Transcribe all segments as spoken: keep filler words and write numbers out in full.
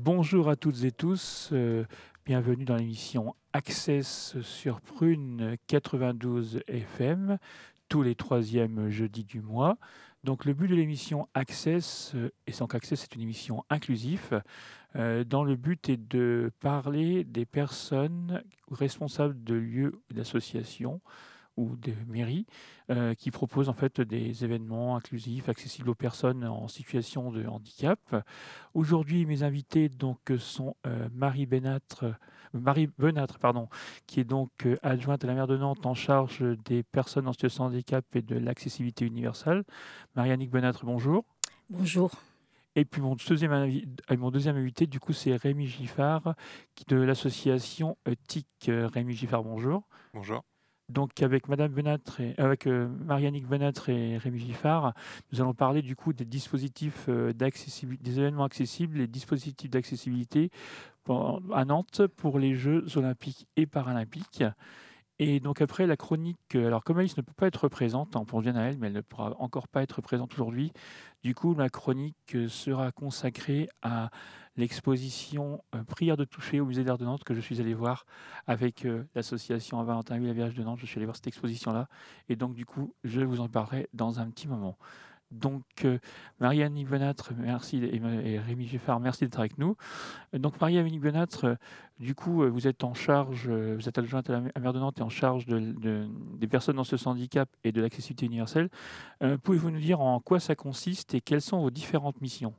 Bonjour à toutes et tous, euh, bienvenue dans l'émission Access sur Prune quatre-vingt-douze F M, tous les troisièmes jeudis du mois. Donc le but de l'émission Access, euh, et sans qu'Access c'est une émission inclusive, euh, dont le but est de parler des personnes responsables de lieux ou d'associations ou de mairies euh, qui proposent en fait des événements inclusifs, accessibles aux personnes en situation de handicap. Aujourd'hui, mes invités donc sont euh, Marie Benâtre, euh, Marie Benâtre, pardon, qui est donc euh, adjointe à la maire de Nantes en charge des personnes en situation de handicap et de l'accessibilité universelle. Marie-Annick Benâtre, bonjour. Bonjour. Et puis mon deuxième, invi- euh, mon deuxième invité, du coup, c'est Rémi Giffard, qui de l'association euh, T I C. Euh, Rémi Giffard, bonjour. Bonjour. Donc avec Madame Benâtre et avec euh, Marie-Annick Benâtre et Rémi Giffard, nous allons parler du coup des dispositifs euh, d'accessibilité, des événements accessibles, les dispositifs d'accessibilité pour- à Nantes pour les Jeux olympiques et paralympiques. Et donc après la chronique, euh, alors comme Alice ne peut pas être présente, hein, on revient à elle, mais elle ne pourra encore pas être présente aujourd'hui. Du coup, ma chronique euh, sera consacrée à l'exposition euh, Prière de toucher au musée d'art de Nantes que je suis allé voir avec euh, l'association Valentin Huy, la Vierge de Nantes. Je suis allé voir cette exposition-là. Et donc du coup, je vous en parlerai dans un petit moment. Donc, euh, Marie-Annick Benâtre, merci, et, et Rémi Giffard, merci d'être avec nous. Euh, Donc, Marie-Annick Benâtre, euh, du coup, euh, vous êtes en charge, euh, vous êtes adjointe à la ma- à maire de Nantes et en charge de, de- des personnes dans ce handicap et de l'accessibilité universelle. Euh, pouvez-vous nous dire en quoi ça consiste et quelles sont vos différentes missions?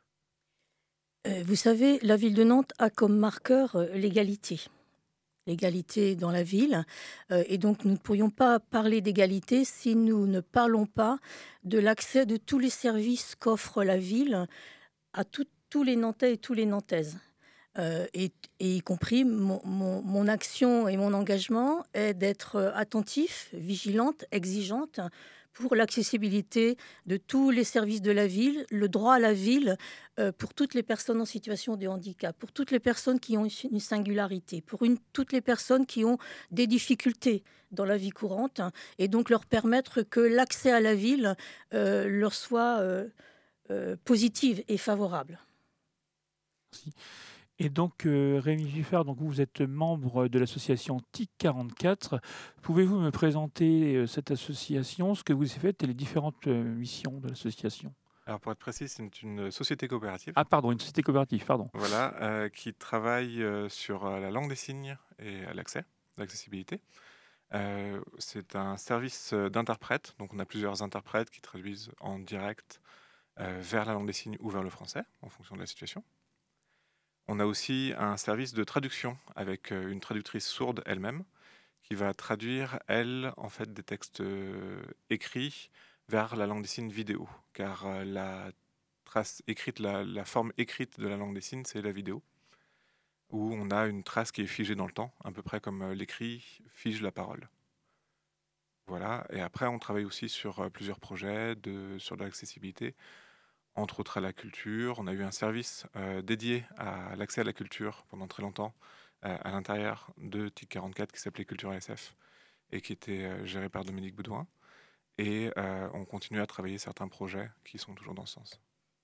Euh, vous savez, la ville de Nantes a comme marqueur euh, l'égalité. L'égalité dans la ville. Euh, et donc, nous ne pourrions pas parler d'égalité si nous ne parlons pas de l'accès de tous les services qu'offre la ville à tout- tous les Nantais et tous les Nantaises. Euh, et, et y compris mon, mon- mon action et mon engagement est d'être euh, attentif, vigilante, exigeante pour l'accessibilité de tous les services de la ville, le droit à la ville euh, pour toutes les personnes en situation de handicap, pour toutes les personnes qui ont une singularité, pour une- toutes les personnes qui ont des difficultés dans la vie courante, hein, et donc leur permettre que l'accès à la ville euh, leur soit euh, euh, positif et favorable. Merci. Et donc, euh, Rémi Giffard, donc vous, vous êtes membre de l'association T I C quarante-quatre. Pouvez-vous me présenter euh, cette association, ce que vous avez fait et les différentes euh, missions de l'association? Alors pour être précis, c'est une société coopérative, Ah, pardon, une société coopérative, pardon. voilà, euh, qui travaille euh, sur euh, la langue des signes et à l'accès, l'accessibilité. Euh, c'est un service euh, d'interprète, donc on a plusieurs interprètes qui traduisent en direct euh, vers la langue des signes ou vers le français, en fonction de la situation. On a aussi un service de traduction avec euh, une traductrice sourde elle-même, qui va traduire, elle, en fait, des textes euh, écrits vers la langue des signes vidéo, car euh, la trace écrite, la, la forme écrite de la langue des signes, c'est la vidéo, où on a une trace qui est figée dans le temps, à peu près comme euh, l'écrit fige la parole. Voilà, et après on travaille aussi sur euh, plusieurs projets de, sur de l'accessibilité, entre autres à la culture. On a eu un service euh, dédié à l'accès à la culture pendant très longtemps, euh, à l'intérieur de T I C quarante-quatre, qui s'appelait Culture A S F, et qui était euh, géré par Dominique Boudouin. Et euh, on continue à travailler certains projets qui sont toujours dans ce sens.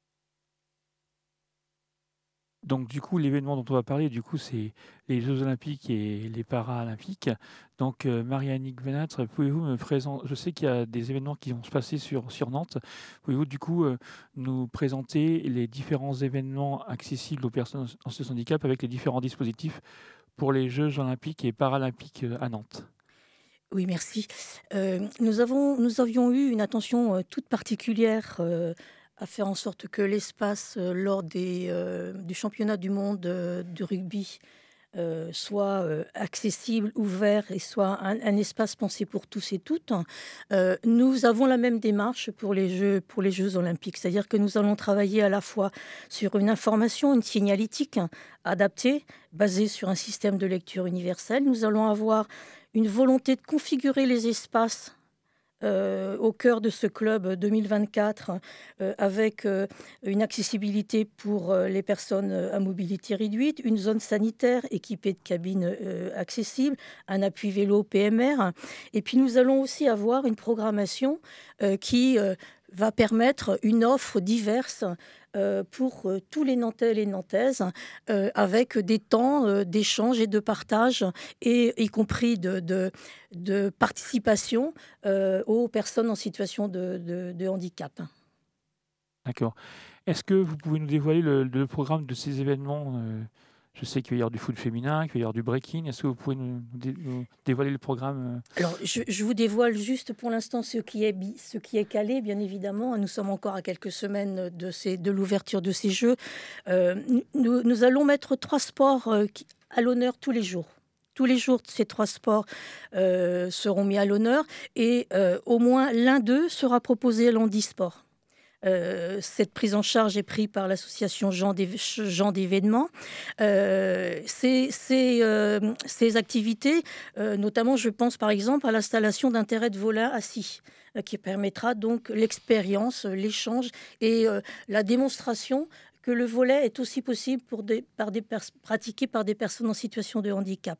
Donc du coup, l'événement dont on va parler, du coup, c'est les Jeux olympiques et les paralympiques. Donc euh, Marie-Annick Benâtre, pouvez-vous me présenter, je sais qu'il y a des événements qui vont se passer sur, sur Nantes. Pouvez-vous du coup euh, nous présenter les différents événements accessibles aux personnes en situation de handicap avec les différents dispositifs pour les Jeux olympiques et paralympiques euh, à Nantes? Oui, merci. Euh, nous avons, nous avions eu une attention euh, toute particulière euh, à faire en sorte que l'espace euh, lors des, euh, du championnat du monde euh, de rugby euh, soit euh, accessible, ouvert et soit un, un espace pensé pour tous et toutes. Euh, nous avons la même démarche pour les Jeux, pour les Jeux olympiques, c'est-à-dire que nous allons travailler à la fois sur une information, une signalétique adaptée, basée sur un système de lecture universel. Nous allons avoir une volonté de configurer les espaces euh, au cœur de ce club deux mille vingt-quatre euh, avec euh, une accessibilité pour euh, les personnes euh, à mobilité réduite, une zone sanitaire équipée de cabines euh, accessibles, un appui vélo P M R. Et puis nous allons aussi avoir une programmation euh, qui euh, va permettre une offre diverse euh, pour euh, tous les Nantais et les Nantaises, euh, avec des temps euh, d'échange et de partage, et y compris de, de, de participation euh, aux personnes en situation de, de, de handicap. D'accord. Est-ce que vous pouvez nous dévoiler le, le programme de ces événements? euh, Je sais qu'il va y avoir du foot féminin, qu'il va y avoir du breaking. Est-ce que vous pouvez nous, nous dé- nous dévoiler le programme? Alors, je, je vous dévoile juste pour l'instant ce qui est, bi- ce qui est calé, bien évidemment. Nous sommes encore à quelques semaines de, ces, de l'ouverture de ces Jeux. Euh, nous, nous allons mettre trois sports euh, qui- à l'honneur tous les jours. Tous les jours, ces trois sports euh, seront mis à l'honneur, et euh, au moins l'un d'eux sera proposé à l'handisport. Euh, cette prise en charge est prise par l'association Jean d'Év- Jean d'événements. Euh, ces, ces, euh, ces activités, euh, notamment, je pense par exemple à l'installation d'un terrain de volant assis, euh, qui permettra donc l'expérience, euh, l'échange et euh, la démonstration que le volet est aussi possible pour des, par des pers- pratiqué par des personnes en situation de handicap.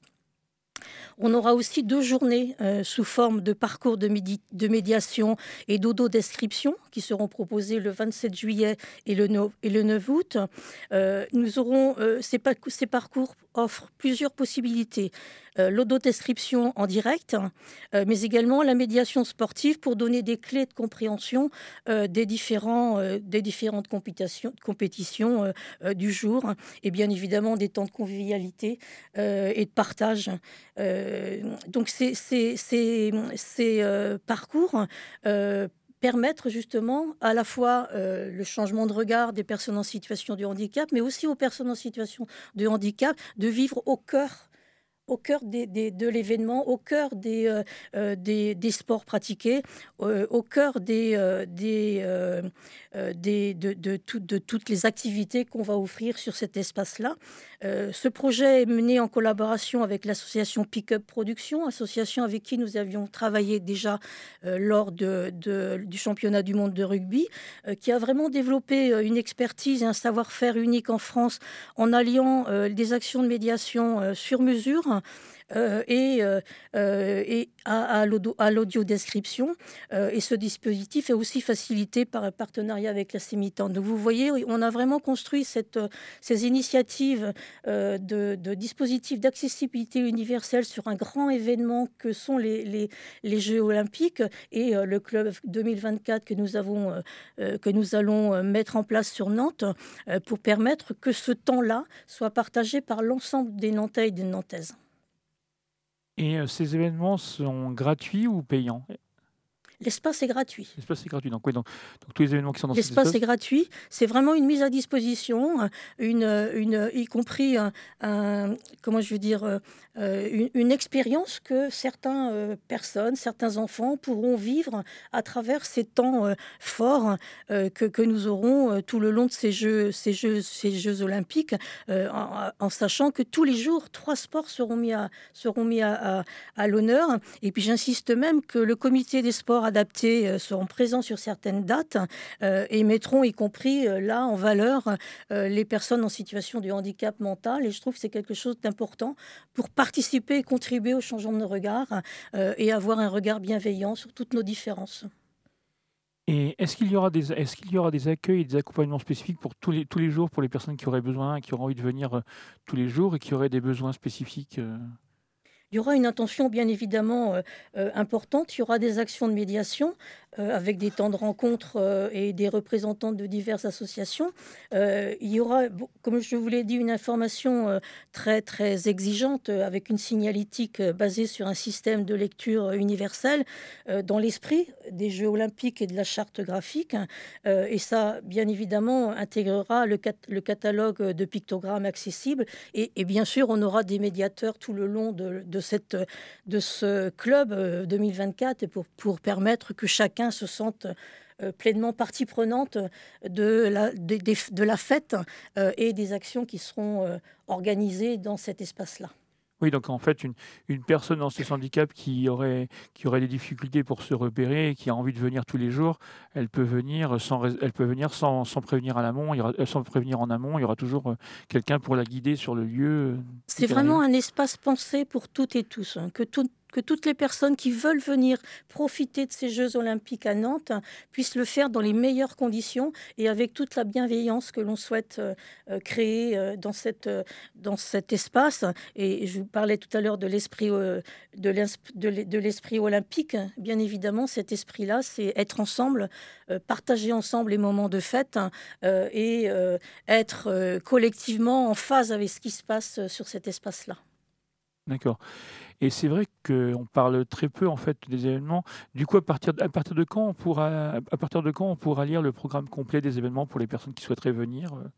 On aura aussi deux journées euh, sous forme de parcours de, médi- de médiation et d'audio-description qui seront proposées le vingt-sept juillet et le, no- et le neuf août. Euh, nous aurons, euh, ces, pa- ces parcours offrent plusieurs possibilités. Euh, L'audodescription en direct, euh, mais également la médiation sportive pour donner des clés de compréhension euh, des, différents, euh, des différentes compétitions, compétitions euh, euh, du jour, et bien évidemment des temps de convivialité euh, et de partage. Euh, donc ces, ces, ces, ces, euh, parcours euh, permettre justement à la fois euh, le changement de regard des personnes en situation de handicap, mais aussi aux personnes en situation de handicap de vivre au cœur au cœur des, des, de l'événement, au cœur des, euh, euh, des, des sports pratiqués, euh, au cœur des, euh, des, euh, euh, des, de, de, tout, de toutes les activités qu'on va offrir sur cet espace-là. Euh, ce projet est mené en collaboration avec l'association Pick Up Production, association avec qui nous avions travaillé déjà euh, lors de, de, du championnat du monde de rugby, euh, qui a vraiment développé euh, une expertise et un savoir-faire unique en France en alliant euh, des actions de médiation euh, sur mesure euh, et, euh, euh, et à, à l'audio- à l'audio-description. Euh, et ce dispositif est aussi facilité par un partenariat avec la CEMITAN. Donc vous voyez, on a vraiment construit cette, euh, ces initiatives euh, de, de dispositifs d'accessibilité universelle sur un grand événement que sont les, les, les Jeux olympiques et euh, le club deux mille vingt-quatre que nous, avons, euh, euh, que nous allons euh, mettre en place sur Nantes euh, pour permettre que ce temps-là soit partagé par l'ensemble des Nantais et des Nantaises. Et euh, ces événements sont gratuits ou payants? L'espace est gratuit. L'espace est gratuit. Donc, oui, donc, donc tous les événements qui sont dans cet L'espace est espace. gratuit. C'est vraiment une mise à disposition, une, une, y compris un, un- comment je veux dire, euh, une, une expérience que certaines euh, personnes, certains enfants pourront vivre à travers ces temps euh, forts euh, que, que nous aurons euh, tout le long de ces Jeux, ces jeux, ces jeux olympiques, euh, en, en sachant que tous les jours, trois sports seront mis à, seront mis à, à, à l'honneur. Et puis j'insiste même que le comité des sports adaptés euh, seront présents sur certaines dates euh, et mettront y compris euh, là en valeur euh, les personnes en situation de handicap mental. Et je trouve que c'est quelque chose d'important pour participer et contribuer au changement de regard euh, et avoir un regard bienveillant sur toutes nos différences. Et est-ce qu'il y aura des, est-ce qu'il y aura des accueils et des accompagnements spécifiques pour tous les, tous les jours, pour les personnes qui auraient besoin, qui auraient envie de venir euh, tous les jours et qui auraient des besoins spécifiques euh Il y aura une intention bien évidemment euh, euh, importante. Il y aura des actions de médiation euh, avec des temps de rencontre euh, et des représentants de diverses associations. Euh, il y aura, bon, comme je vous l'ai dit, une information euh, très très exigeante euh, avec une signalétique euh, basée sur un système de lecture universel euh, dans l'esprit des Jeux olympiques et de la charte graphique. Euh, et ça, bien évidemment, intégrera le, cat- le catalogue de pictogrammes accessibles. Et, et bien sûr, on aura des médiateurs tout le long de, de, cette, de ce club euh, deux mille vingt-quatre pour, pour permettre que chacun se sente euh, pleinement partie prenante de la, de, de, de la fête euh, et des actions qui seront euh, organisées dans cet espace-là. Oui, donc en fait, une, une personne dans ce handicap qui aurait, qui aurait des difficultés pour se repérer et qui a envie de venir tous les jours, elle peut venir sans, rais- elle peut venir sans, sans prévenir à l'amont, il y aura, euh, sans prévenir en amont, il y aura toujours euh, quelqu'un pour la guider sur le lieu. euh, dès C'est qu'elle arrive. vraiment un espace pensé pour toutes et tous, hein, que tout, que toutes les personnes qui veulent venir profiter de ces Jeux olympiques à Nantes puissent le faire dans les meilleures conditions et avec toute la bienveillance que l'on souhaite euh, euh, créer euh, dans, cette, euh, dans cet espace. Et je vous parlais tout à l'heure de l'esprit euh, de l'es- de l'e- de l'esprit olympique. Bien évidemment, cet esprit-là, c'est être ensemble, euh, partager ensemble les moments de fête hein, euh, et euh, être euh, collectivement en phase avec ce qui se passe euh, sur cet espace-là. D'accord. Et c'est vrai qu'on parle très peu en fait des événements. Du coup, à partir de, à partir de quand on pourra, à partir de quand on pourra lire le programme complet des événements pour les personnes qui souhaiteraient venir? euh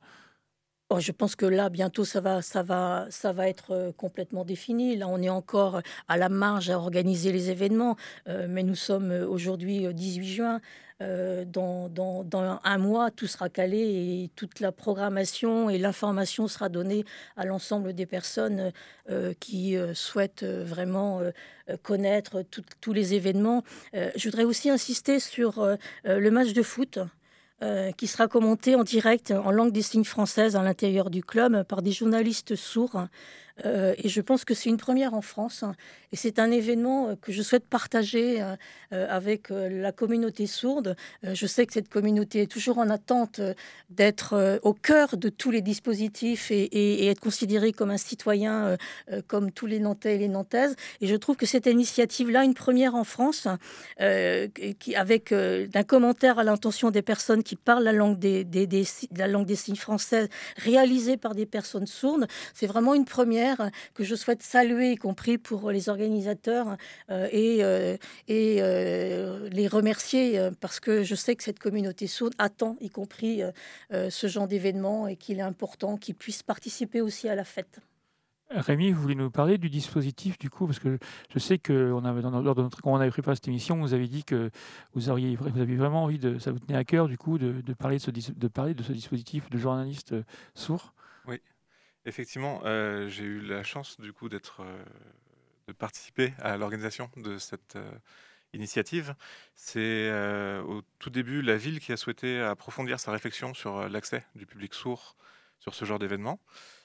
Oh, je pense que là, bientôt, ça va, ça va, ça va être euh, complètement défini. Là, on est encore à la marge à organiser les événements, euh, mais nous sommes euh, aujourd'hui euh, dix-huit juin. Euh, dans, dans, dans un mois, tout sera calé et toute la programmation et l'information sera donnée à l'ensemble des personnes euh, qui euh, souhaitent euh, vraiment euh, euh, connaître tout- tous les événements. Euh, je voudrais aussi insister sur euh, euh, le match de foot euh, qui sera commenté en direct en langue des signes française à l'intérieur du club par des journalistes sourds. Euh, et je pense que c'est une première en France. Et c'est un événement euh, que je souhaite partager euh, euh, avec euh, la communauté sourde. Euh, je sais que cette communauté est toujours en attente euh, d'être euh, au cœur de tous les dispositifs et, et- et être considérée comme un citoyen, euh, euh, comme tous les Nantais et les Nantaises. Et je trouve que cette initiative-là, une première en France, euh, qui, avec euh, d'un commentaire à l'intention des personnes qui parlent la langue des, des- des- la langue des signes française, réalisée par des personnes sourdes, c'est vraiment une première que je souhaite saluer, y compris pour les organisateurs euh, et, euh, et euh, les remercier euh, parce que je sais que cette communauté sourde attend, y compris euh, euh, ce genre d'événement et qu'il est important qu'ils puissent participer aussi à la fête. Rémi, vous voulez nous parler du dispositif du coup, parce que je sais que on avait, dans- lors de notre, quand on avait préparé cette émission, vous avez dit que vous auriez, vous aviez vraiment envie de, ça vous tenait à cœur du coup de, de parler de ce, dis- de parler de ce dispositif de journaliste euh, sourd. Oui, effectivement, euh, j'ai eu la chance du coup d'être, euh, de participer à l'organisation de cette euh, initiative. C'est euh, au tout début la ville qui a souhaité approfondir sa réflexion sur euh, l'accès du public sourd sur ce genre d'événement.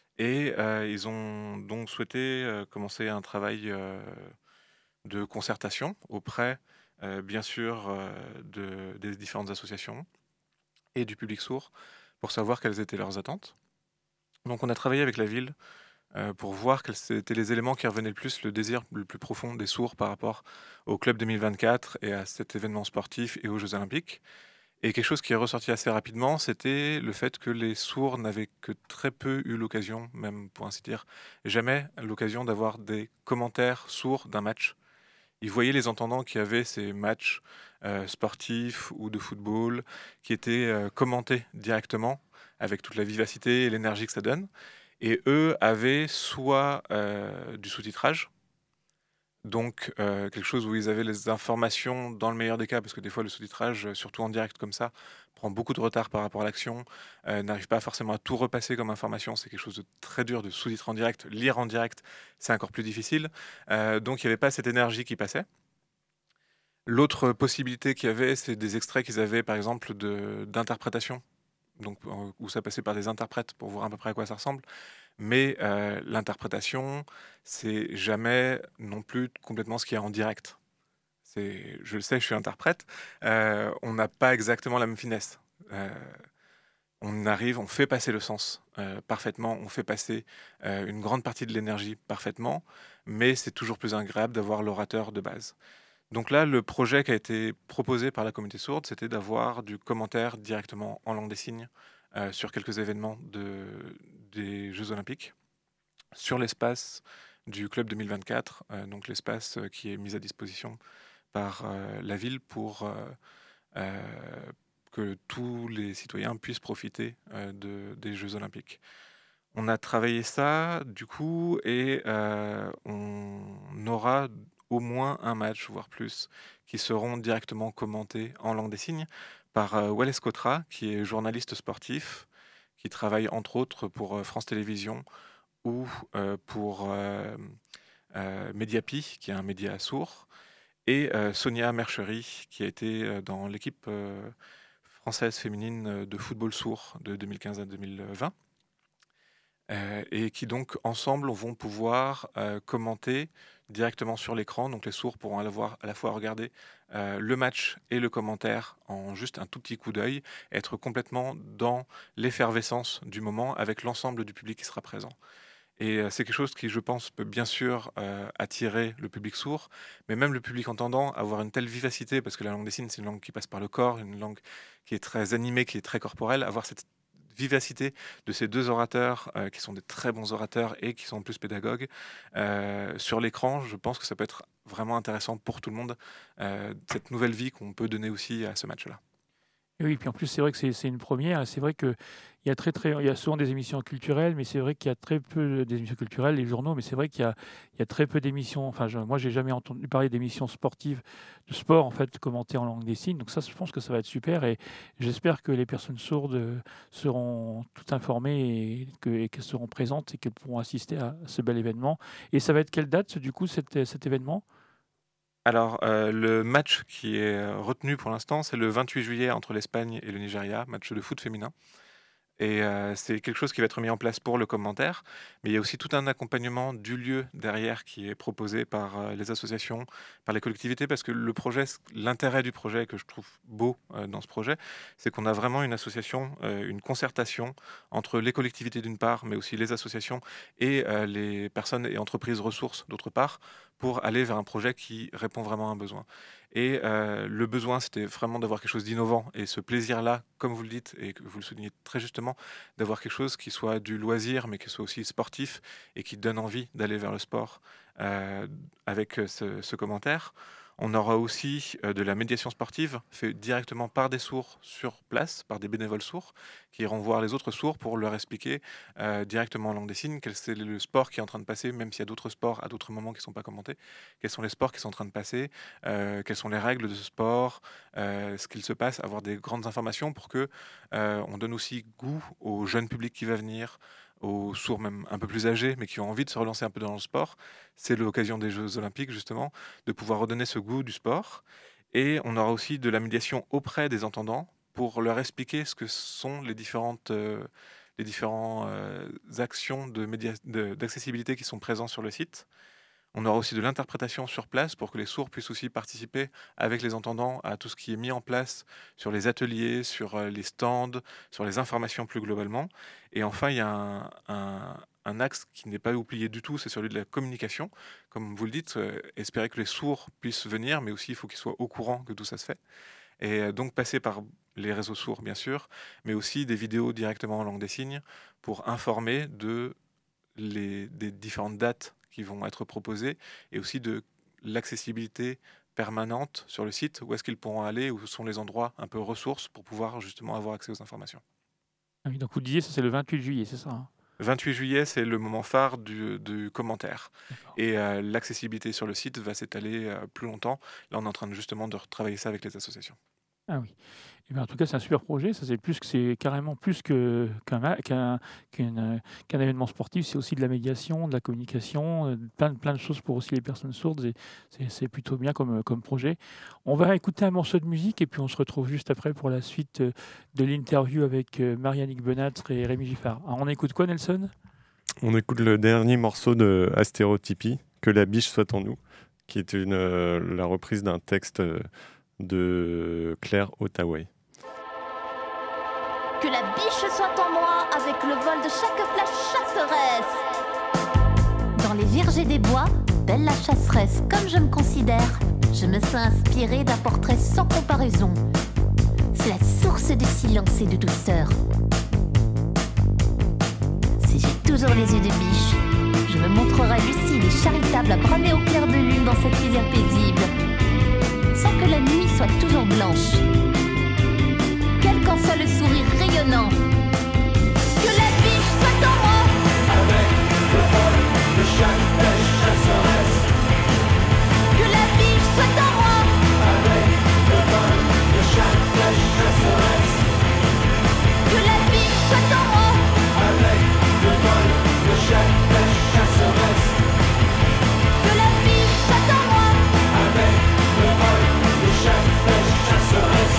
Et euh, ils ont donc souhaité euh, commencer un travail euh, de concertation auprès, euh, bien sûr, euh, de- des différentes associations et du public sourd pour savoir quelles étaient leurs attentes. Donc on a travaillé avec la ville euh, pour voir quels étaient les éléments qui revenaient le plus, le désir le plus profond des sourds par rapport au Club deux mille vingt-quatre et à cet événement sportif et aux Jeux Olympiques. Et quelque chose qui est ressorti assez rapidement, c'était le fait que les sourds n'avaient que très peu eu l'occasion, même pour ainsi dire, jamais l'occasion d'avoir des commentaires sourds d'un match. Ils voyaient les entendants qui avaient ces matchs euh, sportifs ou de football qui étaient euh, commentés directement avec toute la vivacité et l'énergie que ça donne. Et eux avaient soit euh, du sous-titrage, donc euh, quelque chose où ils avaient les informations dans le meilleur des cas, parce que des fois le sous-titrage, euh, surtout en direct comme ça, prend beaucoup de retard par rapport à l'action, euh, n'arrive pas forcément à tout repasser comme information, c'est quelque chose de très dur de sous-titrer en direct, lire en direct, c'est encore plus difficile. Euh, donc il n'y avait pas cette énergie qui passait. L'autre possibilité qu'il y avait, c'est des extraits qu'ils avaient par exemple de- d'interprétation, donc euh, où ça passait par des interprètes pour voir à peu près à quoi ça ressemble. Mais euh, l'interprétation, c'est jamais non plus complètement ce qu'il y a en direct. C'est, je le sais, je suis interprète. euh, on n'a pas exactement la même finesse. Euh, on arrive, on fait passer le sens euh, parfaitement, on fait passer euh, une grande partie de l'énergie parfaitement, mais c'est toujours plus agréable d'avoir l'orateur de base. Donc là, le projet qui a été proposé par la communauté sourde, c'était d'avoir du commentaire directement en langue des signes euh, sur quelques événements de, des Jeux Olympiques sur l'espace du Club deux mille vingt-quatre, euh, donc l'espace euh, qui est mis à disposition par euh, la ville pour euh, euh, que tous les citoyens puissent profiter euh, de, des Jeux Olympiques. On a travaillé ça du coup et euh, on aura au moins un match, voire plus, qui seront directement commentés en langue des signes par euh, Wallace Cotra, qui est journaliste sportif, qui travaille entre autres pour euh, France Télévisions ou euh, pour euh, euh, Mediapi, qui est un média sourd, et euh, Sonia Merchery, qui a été euh, dans l'équipe euh, française féminine de football sourd de deux mille quinze à deux mille vingt. euh, et qui donc ensemble vont pouvoir euh, commenter directement sur l'écran. Donc les sourds pourront à la, voir, à la fois regarder euh, le match et le commentaire en juste un tout petit coup d'œil, être complètement dans l'effervescence du moment avec l'ensemble du public qui sera présent. Et euh, c'est quelque chose qui, je pense, peut bien sûr euh, attirer le public sourd, mais même le public entendant, avoir une telle vivacité, parce que la langue des signes, c'est une langue qui passe par le corps, une langue qui est très animée, qui est très corporelle, avoir cette vivacité de ces deux orateurs, euh, qui sont des très bons orateurs et qui sont en plus pédagogues, euh, sur l'écran, je pense que ça peut être vraiment intéressant pour tout le monde, euh, cette nouvelle vie qu'on peut donner aussi à ce match-là. Et oui, puis en plus, c'est vrai que c'est c'est une première. C'est vrai qu'il y a très, très, il y a souvent des émissions culturelles, mais c'est vrai qu'il y a très peu d'émissions culturelles, les journaux, mais c'est vrai qu'il y a, il y a très peu d'émissions. Enfin, je, moi, j'ai jamais entendu parler d'émissions sportives, de sport, en fait, commentées en langue des signes. Donc ça, je pense que ça va être super et j'espère que les personnes sourdes euh, seront toutes informées et que- et qu'elles seront présentes et qu'elles pourront assister à ce bel événement. Et ça va être quelle date, du coup, cet, cet événement? Alors, euh, le match qui est euh, retenu pour l'instant, c'est le vingt-huit juillet entre l'Espagne et le Nigeria, match de foot féminin. Et euh, c'est quelque chose qui va être mis en place pour le commentaire, mais il y a aussi tout un accompagnement du lieu derrière qui est proposé par euh, les associations, par les collectivités, parce que le projet, l'intérêt du projet que je trouve beau euh, dans ce projet, c'est qu'on a vraiment une association, euh, une concertation entre les collectivités d'une part, mais aussi les associations et euh, les personnes et entreprises ressources d'autre part, pour aller vers un projet qui répond vraiment à un besoin. Et euh, le besoin, c'était vraiment d'avoir quelque chose d'innovant. Et ce plaisir-là, comme vous le dites, et que vous le soulignez très justement, d'avoir quelque chose qui soit du loisir, mais qui soit aussi sportif, et qui donne envie d'aller vers le sport euh, avec ce, ce commentaire. On aura aussi euh, de la médiation sportive, faite directement par des sourds sur place, par des bénévoles sourds, qui iront voir les autres sourds pour leur expliquer euh, directement en langue des signes quel c'est le sport qui est en train de passer, même s'il y a d'autres sports à d'autres moments qui ne sont pas commentés, quels sont les sports qui sont en train de passer, euh, quelles sont les règles de ce sport, euh, ce qu'il se passe, avoir des grandes informations pour que euh, on donne aussi goût au jeune public qui va venir, aux sourds même un peu plus âgés, mais qui ont envie de se relancer un peu dans le sport. C'est l'occasion des Jeux Olympiques, justement, de pouvoir redonner ce goût du sport. Et on aura aussi de la médiation auprès des entendants pour leur expliquer ce que sont les différentes, euh, les différentes euh, actions de média- de- d'accessibilité qui sont présentes sur le site. On aura aussi de l'interprétation sur place pour que les sourds puissent aussi participer avec les entendants à tout ce qui est mis en place sur les ateliers, sur euh, les stands, sur les informations plus globalement. Et enfin, il y a un, un- un axe qui n'est pas oublié du tout, c'est celui de la communication. Comme vous le dites, euh, espérer que les sourds puissent venir, mais aussi il faut qu'ils soient au courant que tout ça se fait. Et euh, donc passer par les réseaux sourds, bien sûr, mais aussi des vidéos directement en langue des signes pour informer de les, des différentes dates qui vont être proposées et aussi de l'accessibilité permanente sur le site, où est-ce qu'ils pourront aller, où sont les endroits un peu ressources pour pouvoir justement avoir accès aux informations. Ah oui, donc vous disiez, ça c'est le vingt-huit juillet, c'est ça, hein? vingt-huit juillet, c'est le moment phare du, du commentaire. D'accord. Et euh, l'accessibilité sur le site va s'étaler euh, plus longtemps. Là, on est en train de, justement de retravailler ça avec les associations. Ah oui. Eh bien, en tout cas, c'est un super projet. Ça, c'est plus que c'est carrément plus que qu'un ma- qu'un qu'une, euh, qu'un événement sportif. C'est aussi de la médiation, de la communication, euh, plein de plein de choses pour aussi les personnes sourdes. Et c'est c'est plutôt bien comme comme projet. On va écouter un morceau de musique et puis on se retrouve juste après pour la suite euh, de l'interview avec euh, Marianne Benâtre et Rémi Giffard. Alors, on écoute quoi, Nelson? On écoute le dernier morceau de Astérotypie, Que la biche soit en nous, qui est une, euh, la reprise d'un texte euh, de Claire Ottaway. Que la biche soit en moi avec le vol de chaque flèche chasseresse. Dans les vergers des bois, belle la chasseresse, comme je me considère, je me sens inspirée d'un portrait sans comparaison. C'est la source de silence et de douceur. Si j'ai toujours les yeux de biche, je me montrerai lucide et charitable à bramer au clair de lune dans cette lisière paisible, sans que la nuit soit toujours blanche. Quel qu'en soit le sourire rayonnant, que la biche soit en moi. Avec le vol de chaque flèche chasseresse. Que la biche soit en moi. Avec le vol de chaque flèche chasseresse. Que la biche soit en moi. Avec le vol de chaque flèche chasseresse. Que la biche soit en moi. Avec le vol de chaque flèche chasseresse.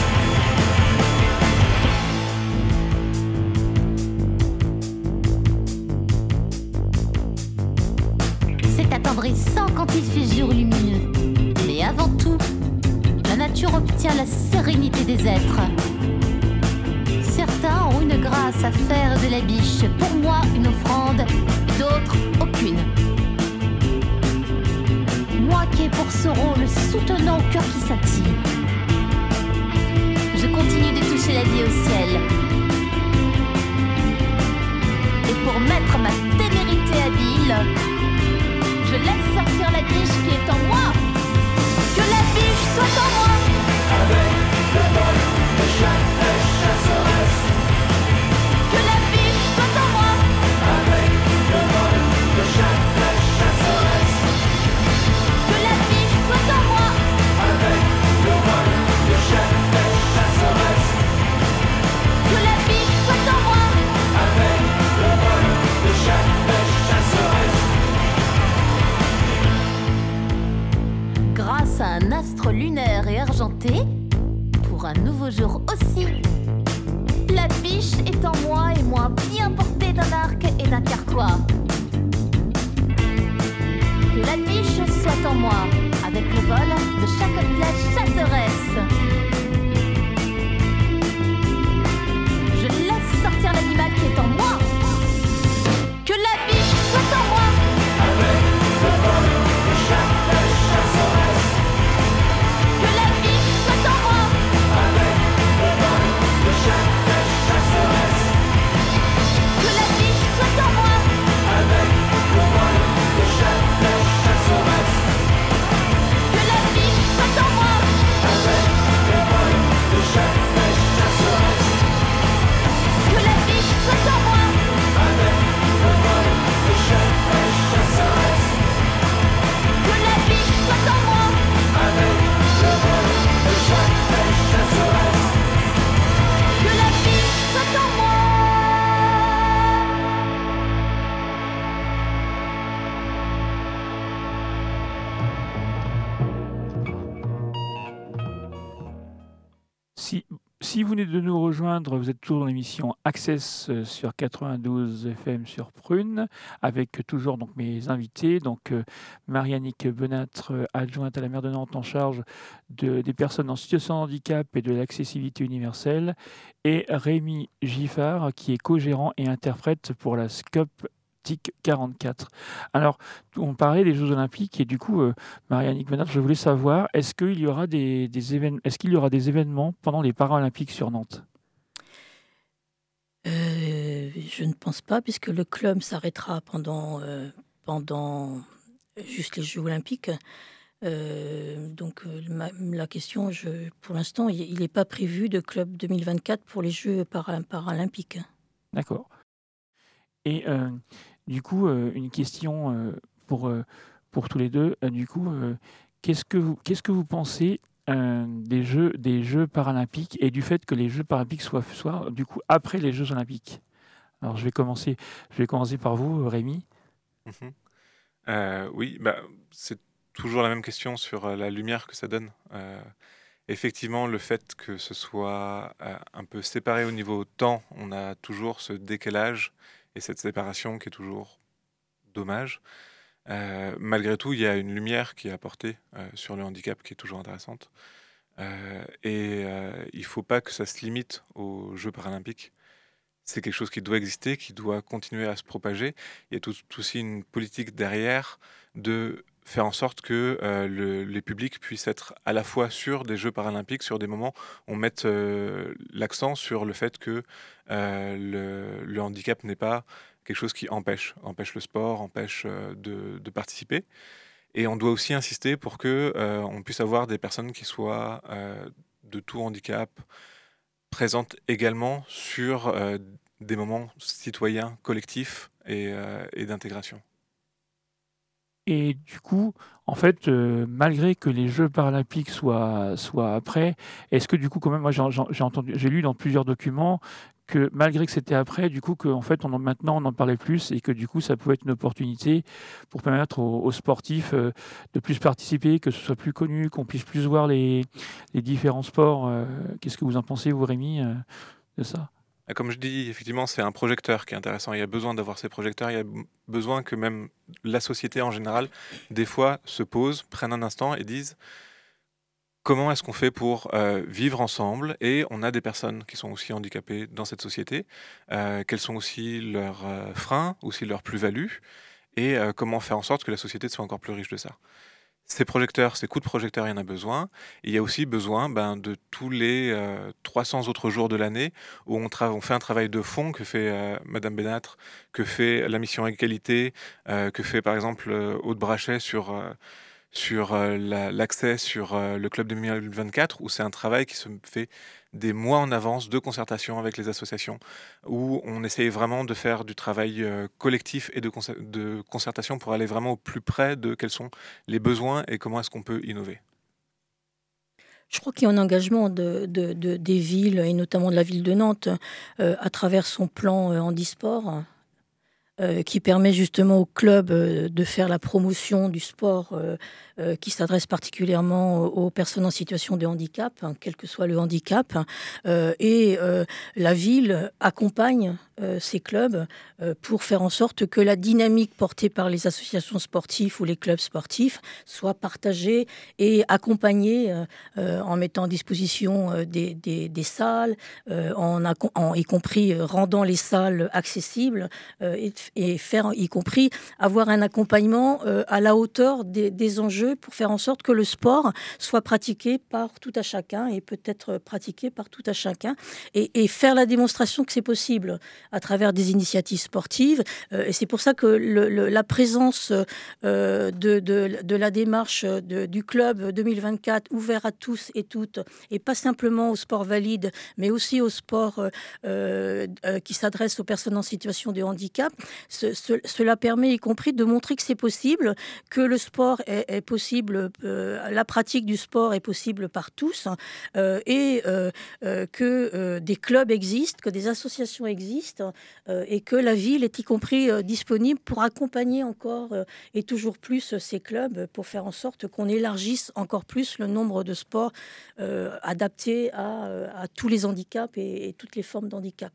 la sérénité des êtres. Certains ont une grâce à faire de la biche, pour moi une offrande, d'autres aucune. Moi qui ai pour ce rôle soutenant au cœur qui scintille, je continue de toucher la vie au ciel. Et pour mettre ma témérité habile, je laisse sortir la biche qui est en moi. Que la biche soit en moi. Avec le vol de chaque chasseresse. Que la biche soit en moi. Avec le vol de chaque chasseresse. Que la biche soit en moi. Avec le vol de chaque chasseresse. Que la biche soit en moi. Avec le vol de chaque chasseresse. Grâce à un astre lunaire et argenté, pour un nouveau jour aussi, la biche est en moi et moi bien portée d'un arc et d'un carquois. Que la biche soit en moi, avec le vol de chaque flèche chasseresse. Je laisse sortir l'animal qui est en moi. Que la biche soit en moi. Avec le vol de chaque flèche chasseresse. Que la biche soit en moi. Avec le vol de chaque flèche chasseresse. Que la biche soit en moi. Avec le vol de chaque flèche chasseresse. Que la biche soit en moi. Avec le vol de chaque flèche chasseresse. Que la biche soit en moi. Avec le vol de chaque flèche chasseresse. Que la biche soit en moi. Avec le vol de chaque flèche chasseresse. Que la biche soit en moi. Si, si vous venez de nous rejoindre, vous êtes toujours dans l'émission Access euh, sur quatre-vingt-douze F M sur Prune, avec toujours donc mes invités, donc euh, Mariannick Benâtre, euh, adjointe à la maire de Nantes en charge de, des personnes en situation de handicap et de l'accessibilité universelle, et Rémi Giffard, qui est co-gérant et interprète pour la SCOP T I C quarante-quatre. Alors, on parlait des Jeux Olympiques et du coup, euh, Mariannick Benâtre, je voulais savoir, est-ce qu'il y aura des, des événements, est-ce qu'il y aura des événements pendant les Paralympiques sur Nantes? Euh, je ne pense pas, puisque le club s'arrêtera pendant, euh, pendant juste les Jeux Olympiques. Euh, donc euh, ma- la question, je, pour l'instant, il n'est pas prévu de club deux mille vingt-quatre pour les Jeux para- paralympiques. D'accord. Et euh, du coup, euh, une question euh, pour, euh, pour tous les deux. Euh, du coup, euh, qu'est-ce que vous, qu'est-ce que vous pensez euh, des Jeux, des Jeux paralympiques et du fait que les Jeux paralympiques soient, soient du coup après les Jeux olympiques? Alors, je vais commencer, je vais commencer par vous, Rémi. Mhm. Euh, oui, bah, c'est toujours la même question sur euh, la lumière que ça donne. Euh, effectivement, le fait que ce soit euh, un peu séparé au niveau temps, on a toujours ce décalage et cette séparation qui est toujours dommage. Euh, malgré tout, il y a une lumière qui est apportée euh, sur le handicap qui est toujours intéressante. Euh, et euh, il ne faut pas que ça se limite aux Jeux paralympiques. C'est quelque chose qui doit exister, qui doit continuer à se propager. Il y a tout, tout aussi une politique derrière de faire en sorte que euh, le, les publics puissent être à la fois sur des Jeux paralympiques, sur des moments où on mette euh, l'accent sur le fait que euh, le, le handicap n'est pas quelque chose qui empêche, empêche le sport, empêche euh, de, de participer. Et on doit aussi insister pour que euh, on puisse avoir des personnes qui soient euh, de tout handicap, présente également sur euh, des moments citoyens, collectifs et, euh, et d'intégration. Et du coup, en fait, euh, malgré que les Jeux paralympiques soient, soient après, est-ce que du coup, quand même, moi j'ai j'ai- j'ai entendu, j'ai lu dans plusieurs documents que malgré que c'était après, du coup, que en fait, on en, maintenant on en parlait plus et que du coup, ça pouvait être une opportunité pour permettre aux, aux sportifs euh, de plus participer, que ce soit plus connu, qu'on puisse plus voir les, les différents sports. euh. Qu'est-ce que vous en pensez, vous, Rémi, euh, de ça? Comme je dis, effectivement, c'est un projecteur qui est intéressant. Il y a besoin d'avoir ces projecteurs. Il y a besoin que même la société en général, des fois, se pose, prenne un instant et dise comment est-ce qu'on fait pour euh, vivre ensemble et on a des personnes qui sont aussi handicapées dans cette société, euh, quels sont aussi leurs euh, freins, aussi leurs plus-values et euh, comment faire en sorte que la société soit encore plus riche de ça. Ces projecteurs, ces coups de projecteurs, il y en a besoin. Et il y a aussi besoin ben, de tous les euh, trois cents autres jours de l'année où on, tra- on fait un travail de fond que fait euh, Madame Benâtre, que fait la mission Égalité, euh, que fait par exemple euh, Aude Brachet sur, euh, sur euh, la- l'accès sur euh, le club deux mille vingt-quatre, où c'est un travail qui se fait des mois en avance de concertation avec les associations, où on essaye vraiment de faire du travail euh, collectif et de, concer- de concertation pour aller vraiment au plus près de quels sont les besoins et comment est-ce qu'on peut innover. Je crois qu'il y a un engagement de, de- de- des villes, et notamment de la ville de Nantes, euh, à travers son plan euh, handisport, euh, qui permet justement aux clubs euh, de faire la promotion du sport euh, euh, qui s'adresse particulièrement aux personnes en situation de handicap, hein, quel que soit le handicap. Euh, et euh, la ville accompagne euh, ces clubs euh, pour faire en sorte que la dynamique portée par les associations sportives ou les clubs sportifs soit partagée et accompagnée euh, euh, en mettant à disposition euh, des, des- des salles, euh, en, acco- en- y compris euh, rendant les salles accessibles euh, et, et faire, y compris avoir un accompagnement euh, à la hauteur des, des enjeux pour faire en sorte que le sport soit pratiqué par tout à chacun et peut-être pratiqué par tout à chacun et, et faire la démonstration que c'est possible à travers des initiatives sportives. Euh, et c'est pour ça que le, le, la présence euh, de, de, de la démarche de, du club deux mille vingt-quatre ouvert à tous et toutes, et pas simplement au sport valide, mais aussi au sport euh, euh, qui s'adresse aux personnes en situation de handicap, ce, ce, cela permet y compris de montrer que c'est possible, que le sport est, est possible, euh, la pratique du sport est possible par tous, euh, et euh, euh, que euh, des clubs existent, que des associations existent, euh, et que la ville est y compris euh, disponible pour accompagner encore euh, et toujours plus ces clubs pour faire en sorte qu'on élargisse encore plus le nombre de sports euh, adaptés à, à tous les handicaps et, et toutes les formes d'handicap.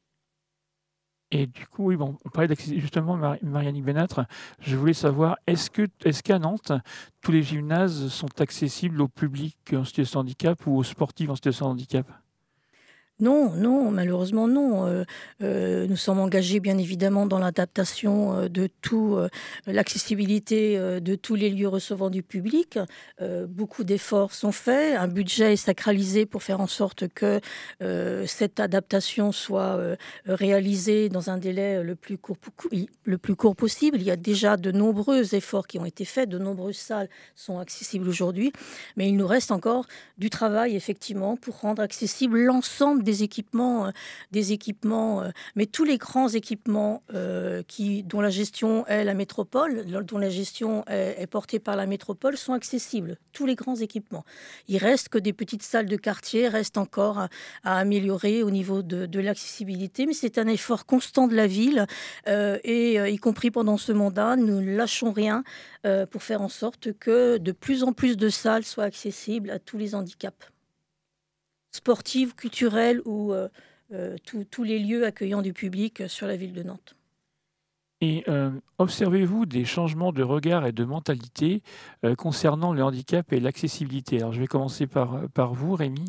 Et du coup, oui, bon, on parlait d'accès- justement, Mar- Marianne Benâtre, je voulais savoir, est-ce que, est-ce qu'à Nantes, tous les gymnases sont accessibles au public en situation de handicap ou aux sportifs en situation de handicap? Non, non, malheureusement non. Euh, euh, nous sommes engagés bien évidemment dans l'adaptation euh, de tout, euh, l'accessibilité euh, de tous les lieux recevant du public. Euh, beaucoup d'efforts sont faits, un budget est sacralisé pour faire en sorte que euh, cette adaptation soit euh, réalisée dans un délai le plus court, le plus court possible. Il y a déjà de nombreux efforts qui ont été faits, de nombreuses salles sont accessibles aujourd'hui, mais il nous reste encore du travail effectivement pour rendre accessible l'ensemble des équipements, euh, des équipements, euh, mais tous les grands équipements euh, qui, dont la gestion est la métropole, dont la gestion est, est portée par la métropole, sont accessibles. Tous les grands équipements. Il reste que des petites salles de quartier restent encore à, à améliorer au niveau de, de l'accessibilité, mais c'est un effort constant de la ville euh, et euh, y compris pendant ce mandat, nous ne lâchons rien euh, pour faire en sorte que de plus en plus de salles soient accessibles à tous les handicaps. Sportives, culturelles ou euh, euh, tous les lieux accueillant du public sur la ville de Nantes. Et euh, observez-vous des changements de regard et de mentalité euh, concernant le handicap et l'accessibilité? Alors, je vais commencer par, par vous, Rémi.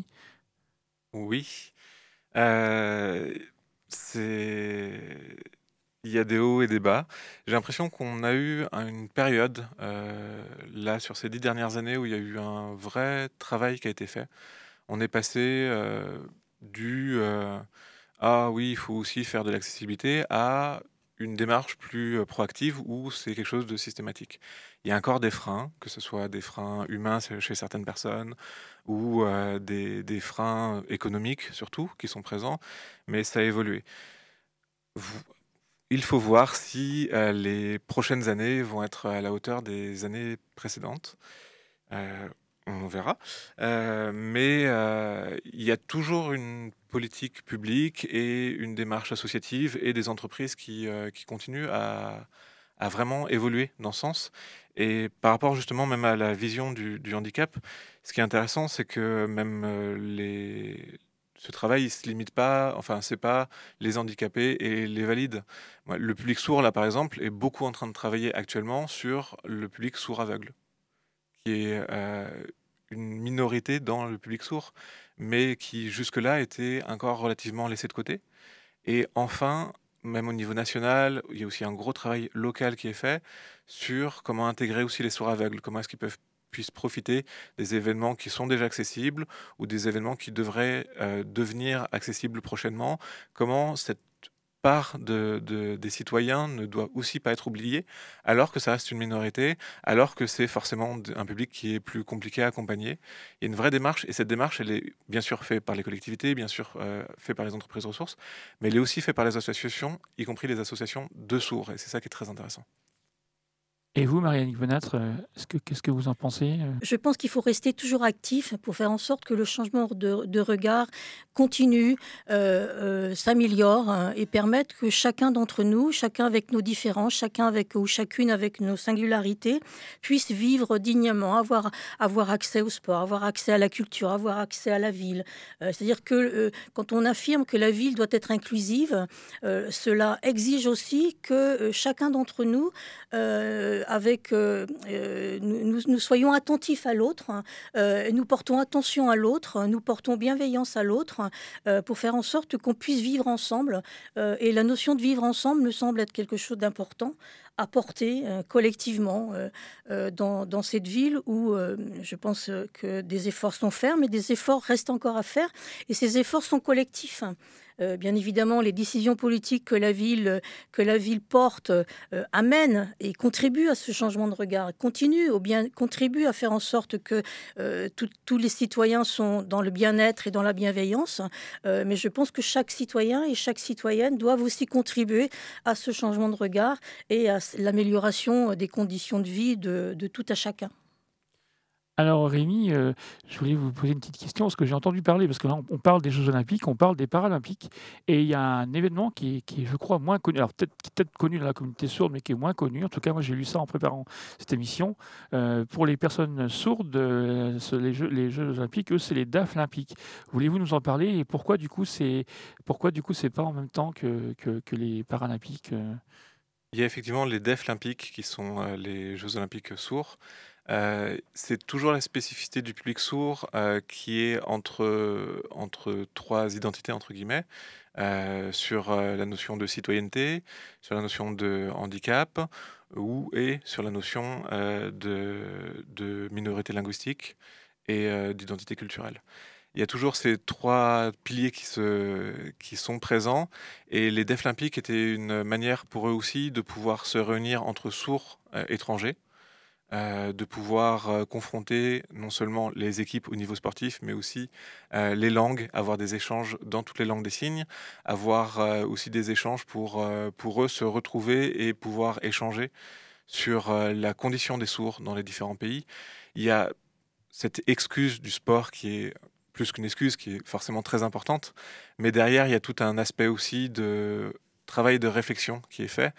Oui, euh, c'est... il y a des hauts et des bas. J'ai l'impression qu'on a eu un- une période, euh, là, sur ces dix dernières années, où il y a eu un vrai travail qui a été fait. On est passé euh, du euh, ah oui, il faut aussi faire de l'accessibilité à une démarche plus euh, proactive où c'est quelque chose de systématique. Il y a encore des freins, que ce soit des freins humains chez chez certaines personnes ou euh, des, des freins économiques surtout qui sont présents, mais ça a évolué. Vous- Il faut voir si euh, les prochaines années vont être à la hauteur des années précédentes. Euh, on verra. Euh, mais euh, il y a toujours une politique publique et une démarche associative et des entreprises qui, euh, qui continuent à, à vraiment évoluer dans ce sens. Et par rapport justement même à la vision du, du handicap, ce qui est intéressant, c'est que même euh, les... ce travail, il se limite pas, enfin, c'est pas les handicapés et les valides. Moi, le public sourd, là, par exemple, est beaucoup en train de travailler actuellement sur le public sourd aveugle qui est euh, une minorité dans le public sourd, mais qui jusque-là était encore relativement laissé de côté. Et enfin, même au niveau national, il y a aussi un gros travail local qui est fait sur comment intégrer aussi les sourds aveugles, comment est-ce qu'ils peuvent puissent profiter des événements qui sont déjà accessibles ou des événements qui devraient euh, devenir accessibles prochainement, comment cette part de, de- des citoyens ne doit aussi pas être oubliée, alors que ça reste une minorité, alors que c'est forcément d- un public qui est plus compliqué à accompagner. Il y a une vraie démarche, et cette démarche, elle est bien sûr faite par les collectivités, bien sûr euh, faite par les entreprises ressources, mais elle est aussi faite par les associations, y compris les associations de sourds, et c'est ça qui est très intéressant. Et vous, Marianne Venâtre, euh, est-ce que, qu'est-ce que vous en pensez euh Je pense qu'il faut rester toujours actif pour faire en sorte que le changement de, de regard continue, euh, euh, s'améliore hein, et permette que chacun d'entre nous, chacun avec nos différences, chacun avec ou chacune avec nos singularités, puisse vivre dignement, avoir, avoir accès au sport, avoir accès à la culture, avoir accès à la ville. Euh, c'est-à-dire que euh, quand on affirme que la ville doit être inclusive, euh, cela exige aussi que euh, chacun d'entre nous euh, avec euh, euh, nous, nous- nous soyons attentifs à l'autre, hein, euh, nous portons attention à l'autre, nous portons bienveillance à l'autre euh, pour faire en sorte qu'on puisse vivre ensemble. Euh, et la notion de vivre ensemble me semble être quelque chose d'important à porter euh, collectivement euh, euh, dans, dans cette ville où euh, je pense euh, que des efforts sont faits, mais des efforts restent encore à faire. Et ces efforts sont collectifs. Euh, bien évidemment, les décisions politiques que la ville, que la ville porte euh, amènent et contribuent à ce changement de regard, continuent ou bien contribuent à faire en sorte que euh, tout- tous les citoyens sont dans le bien-être et dans la bienveillance. Euh, mais je pense que chaque citoyen et chaque citoyenne doivent aussi contribuer à ce changement de regard et à s- l'amélioration des conditions de vie de, de tout à chacun. Alors Rémi, euh, je voulais vous poser une petite question, parce que j'ai entendu parler, parce que là on on parle des Jeux Olympiques, on parle des Paralympiques, et il y a un événement qui est, qui est, je crois, moins connu, alors peut-être qui est peut-être connu dans la communauté sourde, mais qui est moins connu. En tout cas, moi j'ai lu ça en préparant cette émission. Euh, pour les personnes sourdes, euh, ce- les, Jeux, les Jeux Olympiques, eux, c'est les Deaflympiques. Voulez-vous nous en parler, et pourquoi du coup c'est pourquoi du coup c'est pas en même temps que, que, que les Paralympiques euh Il y a effectivement les Deaflympiques qui sont euh, les Jeux olympiques sourds. Euh, c'est toujours la spécificité du public sourd euh, qui est entre, entre trois identités, entre guillemets, euh, sur euh, la notion de citoyenneté, sur la notion de handicap ou et sur la notion euh, de, de minorité linguistique et euh, d'identité culturelle. Il y a toujours ces trois piliers qui, se, qui sont présents et les Deaflympiques étaient une manière pour eux aussi de pouvoir se réunir entre sourds euh, étrangers, euh, de pouvoir euh, confronter non seulement les équipes au niveau sportif, mais aussi euh, les langues, avoir des échanges dans toutes les langues des signes, avoir euh, aussi des échanges pour, euh, pour eux se retrouver et pouvoir échanger sur euh, la condition des sourds dans les différents pays. Il y a cette excuse du sport qui est plus qu'une excuse, qui est forcément très importante, mais derrière, il y a tout un aspect aussi de travail de réflexion qui est fait.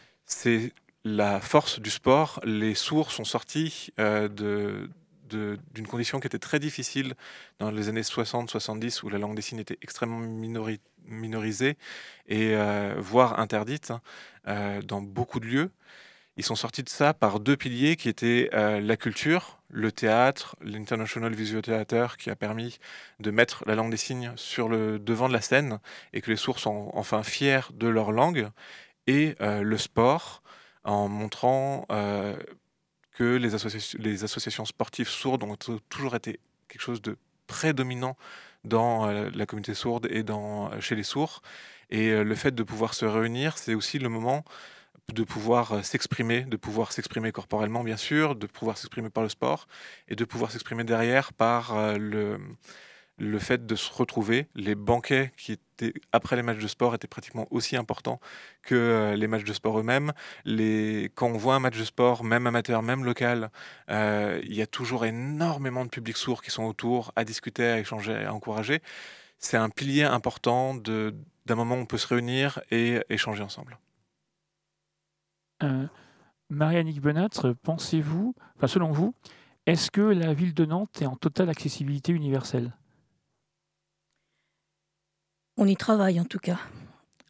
C'est la force du sport. Les sourds sont sortis euh, de, de- d'une condition qui était très difficile dans les années soixante soixante-dix, où la langue des signes était extrêmement minori- minorisée et euh, voire interdite hein, euh, dans beaucoup de lieux. Ils sont sortis de ça par deux piliers qui étaient euh, la culture, le théâtre, l'International Visual Theatre, qui a permis de mettre la langue des signes sur le devant de la scène et que les sourds sont enfin fiers de leur langue, et euh, le sport, en montrant euh, que les, associa- les associations sportives sourdes ont t- toujours été quelque chose de prédominant dans euh, la communauté sourde et dans, chez les sourds. Et euh, le fait de pouvoir se réunir, c'est aussi le moment de pouvoir euh, s'exprimer, de pouvoir s'exprimer corporellement bien sûr, de pouvoir s'exprimer par le sport et de pouvoir s'exprimer derrière par euh, le, le fait de se retrouver. Les banquets qui étaient après les matchs de sport étaient pratiquement aussi importants que euh, les matchs de sport eux-mêmes. Les... Quand on voit un match de sport, même amateur, même local, euh, il y a toujours énormément de publics sourds qui sont autour à discuter, à échanger, à encourager. C'est un pilier important de, d'un moment où on peut se réunir et échanger ensemble. Euh, Marie-Annick Benâtre, pensez-vous, enfin selon vous, est-ce que la ville de Nantes est en totale accessibilité universelle? On y travaille en tout cas.